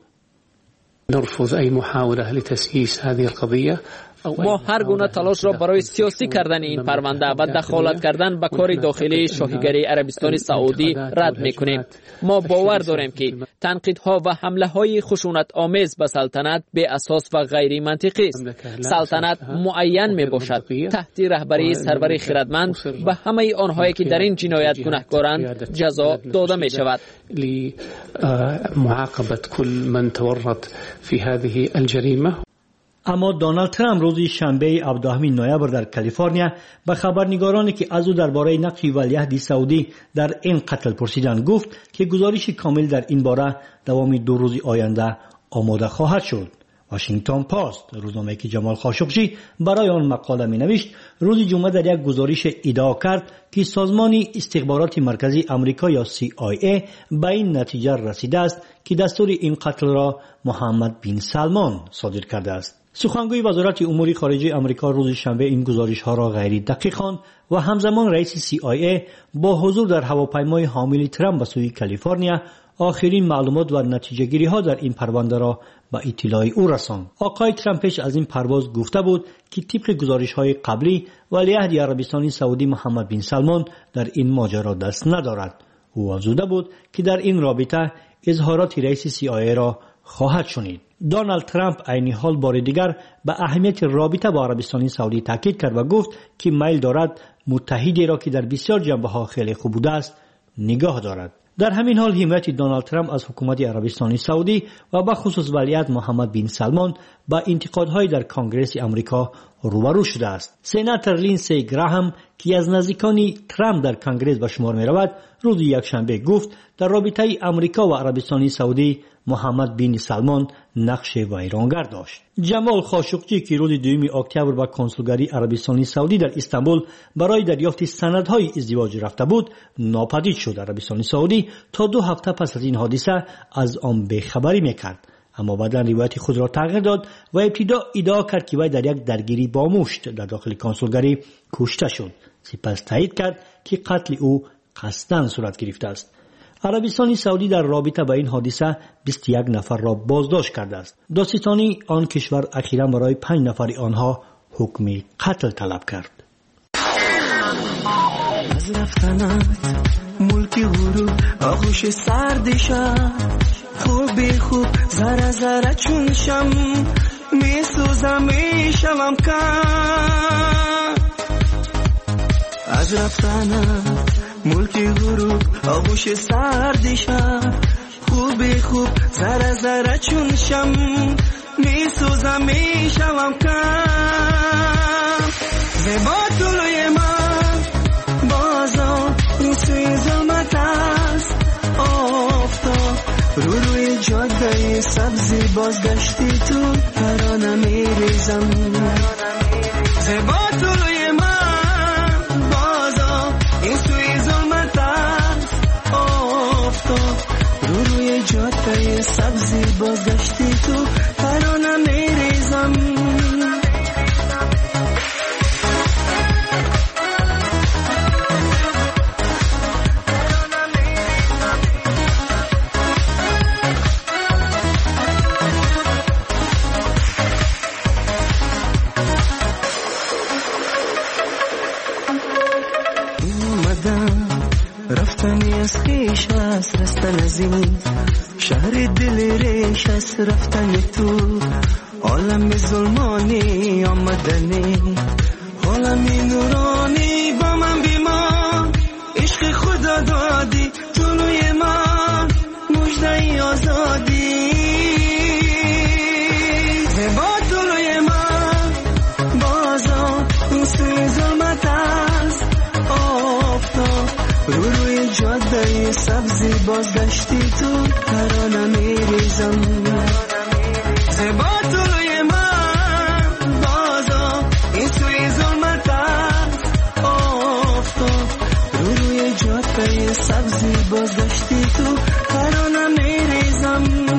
نرفض أي محاولة لتسييس هذه القضية. ما هر گونه تلاش را برای سیاسی کردن این پرونده و دخالت کردن به کار داخلی شاهیگری عربستان سعودی رد میکنیم. ما باور داریم که تنقیدها و حمله های خشونت آمیز به سلطنت بی اساس و غیر منطقی است. سلطنت معین می باشد تحت رهبری سرور خردمند به همه آنهایی که در این جنایت گناهکارند جزا داده می شود. لمعاقبة كل من تورط في هذه الجريمة. اما دونالد ترامپ روز شنبه 17 نوامبر در کالیفرنیا به خبرنگارانی که از او درباره نقش ولیعهد سعودی در این قتل پرسیدند گفت که گزارش کامل در این باره دوام 2 روز آینده آماده خواهد شد. واشنگتن پست روزنامه‌ای که جمال خاشقجی برای آن مقاله می‌نوشت روز جمعه در یک گزارش ادعا کرد که سازمان استخبارات مرکزی آمریکا یا CIA به این نتیجه رسیده است که دستور این قتل را محمد بن سلمان صادر کرده است. سخنگوی وزارت امور خارجه آمریکا روز شنبه این گزارش‌ها را غیر دقیق خواند و همزمان رئیس CIA با حضور در هواپیمای حامل ترامپ به سوی کالیفرنیا آخرین معلومات و نتیجه‌گیری‌ها در این پرونده را به اطلاع او رساند. آقای ترامپ پیش از این پرواز گفته بود که طبق گزارش‌های قبلی ولیعهد عربستان سعودی محمد بن سلمان در این ماجرا دست ندارد. او افزوده بود که در این رابطه اظهارات رئیس CIA را خواهد شنید. دونالد ترامپ عین حال بار دیگر به اهمیت رابطه با عربستان سعودی تاکید کرد و گفت که میل دارد متحدی را که در بسیار جنبه‌ها خیلی خوب بوده است نگاه دارد. در همین حال حمایت دونالد ترامپ از حکومت عربستان سعودی و به خصوص ولیعهد محمد بن سلمان با انتقادهای در کنگره آمریکا روبرو شده است. سناتور لینسی گراهام که از نزدیکان ترامپ در کنگره به شمار می رود روز یکشنبه گفت در رابطه آمریکا و عربستان سعودی محمد بن سلمان نقش ویرانگر داشت. جمال خاشقجی که روز 2 اکتبر به کنسولگری عربستان سعودی در استانبول برای دریافت سندهای ازدواج رفته بود ناپدید شد. عربستان سعودی تا 2 هفته پس از این حادثه از آن بیخبری میکرد. اما بعدا روایت خود را تغییر داد و ابتدا ادعا کرد که وی در یک درگیری با مشت در داخل کنسولگری کشته شد. سپس تایید کرد که قتل او قصداً صورت گرفته است. عربستان سعودی در رابطه با این حادثه 21 نفر را بازداشت کرده است. دادستانی آن کشور اخیراً برای 5 نفر آنها حکم قتل طلب کرد. از رفتنت ملکی غروب آغوش سرد شب خوب ذره ذره چون شم میسوزم میشوم کم. از رفتنت ملکی غروب آغوش سرد شب خوب ذره ذره چون شم میسوزم میشوم کم. زیبا طلوی من بازا این سوی ظلمت است آفتاب روی جاده سبزی بازگشتی تو ترانه میریزم. زیبا طلوی من بازا این سوی ظلمت است آفتاب روی جاده سبزی بازگشتی تو ترانه میریزم. رفتنی از خیش است رستن از این شهر دل ریش است رفتن تو عالم ظلمانی آمدنی عالمی نورانی با من بیمان عشق خدا دادی طلوی من مژده آزادی. زیبا طلوی من بازا این سوی ظلمت است آفتاب روی جاده سبزی بازگشتی تو ترانه میریزم. زیبا طلوی من بازا این سوی ظلمت است آفتاب روی جاده سبزی بازگشتی تو ترانه میریزم.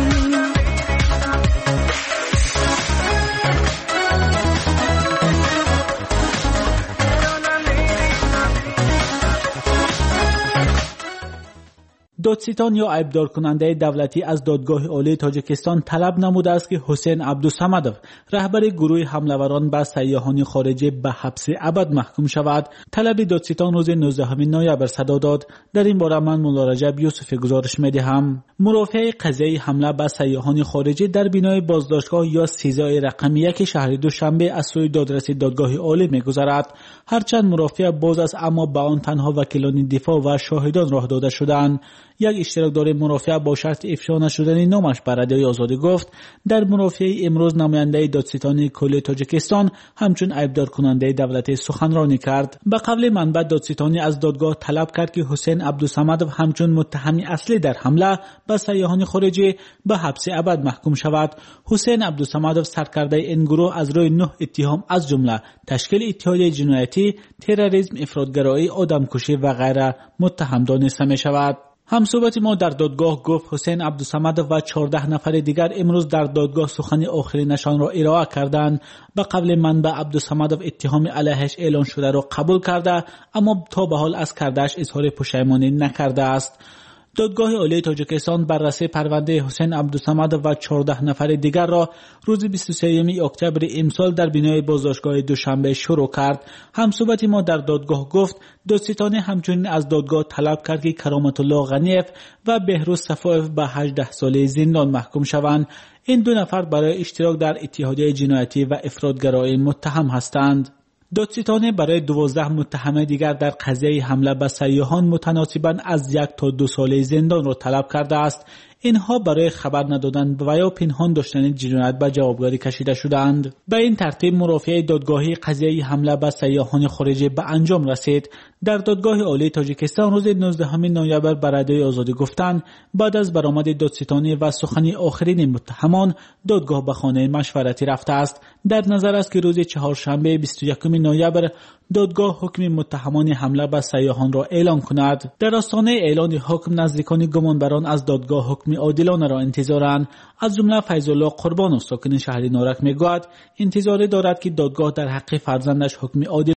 دادستان یا عیبدار کننده دولتی از دادگاه عالی تاجیکستان طلب نموده است که حسین عبدالصمدov رهبر گروه حمله‌وران به سیاحان خارجی به حبس ابد محکوم شود. طلب دادستان روز 19 نوامبر صدا داد. در این باره من مولا رجب یوسفی گزارش می‌دهم. مرافع قضیه حمله به سیاحان خارجی در بینای بازداشتگاه یا سیزای رقم 1 شهر دوشنبه از سوی دادرسی دادگاه عالی می‌گذرد. هرچند مرافع باز است اما به آن تنها وکیلان دفاع و شاهدان راه داده شدند. یک اشتراکدار مرافع با شرط افشا نشدن نامش به رادیوی آزادی گفت در مرافع امروز نماینده دادستانی کل تاجیکستان همچون عیبدار کننده دولتی سخنرانی کرد. به قول منبع دادستانی از دادگاه طلب کرد که حسین عبدالصمدov همچون متهم اصلی در حمله به سیاحان خارجی به حبس ابد محکوم شود. حسین عبدالصمدov سرکرده این گروه از روی 9 اتهام از جمله تشکیل اتحادیه جنایتی، تروریسم، افراطگرایی، آدمکشی و غیره متهم دانسته می شود. همصحبت ما در دادگاه گفت حسین عبدالصمدov و 14 نفر دیگر امروز در دادگاه سخن آخرینشان را ارائه کردند. به قول منبع عبدالصمدov اتهام علیهش اعلان شده را قبول کرده اما تا به حال از کرده‌اش اظهار پشیمانی نکرده است. دادگاه عالی تاجیکستان بررسی پرونده حسین عبدالصمدov و 14 نفر دیگر را روز 23 اکتبر امسال در بینای بازداشتگاه دوشنبه شروع کرد. همصحبت ما در دادگاه گفت دادستانی همچنین از دادگاه طلب کرد که کرامت الله غنیف و بهروز صفایف به 18 ساله زندان محکوم شوند. این دو نفر برای اشتراک در اتحادیه جنایتی و افراطگرایی متهم هستند. دادستانی برای 12 متهم دیگر در قضیه حمله به سیاحان متناسباً از 1 تا 2 ساله زندان را طلب کرده است. اینها برای خبر ندادن و یا پنهان داشتن جنایت به جوابگاری کشیده شدند. به این ترتیب مرافع دادگاهی قضیه حمله به سیاحان خارجی به انجام رسید. در دادگاه عالی تاجیکستان روز 19 نوامبر به رادیوی آزادی گفتند بعد از برآمد دادستانی و سخنی آخرین متهمان دادگاه به خانه مشورتی رفته است. در نظر است که روز چهارشنبه 21 نوامبر دادگاه حکم متهمان حمله به سیاحان را اعلان کند. در آستانه اعلان حکم نزدیکان گمانبران از دادگاه حکم عادلانه را انتظارند. از جمله فیض‌الله قربانو ساکن شهر نارک میگوید انتظار دارد که دادگاه در حق فرزندش حکم عادل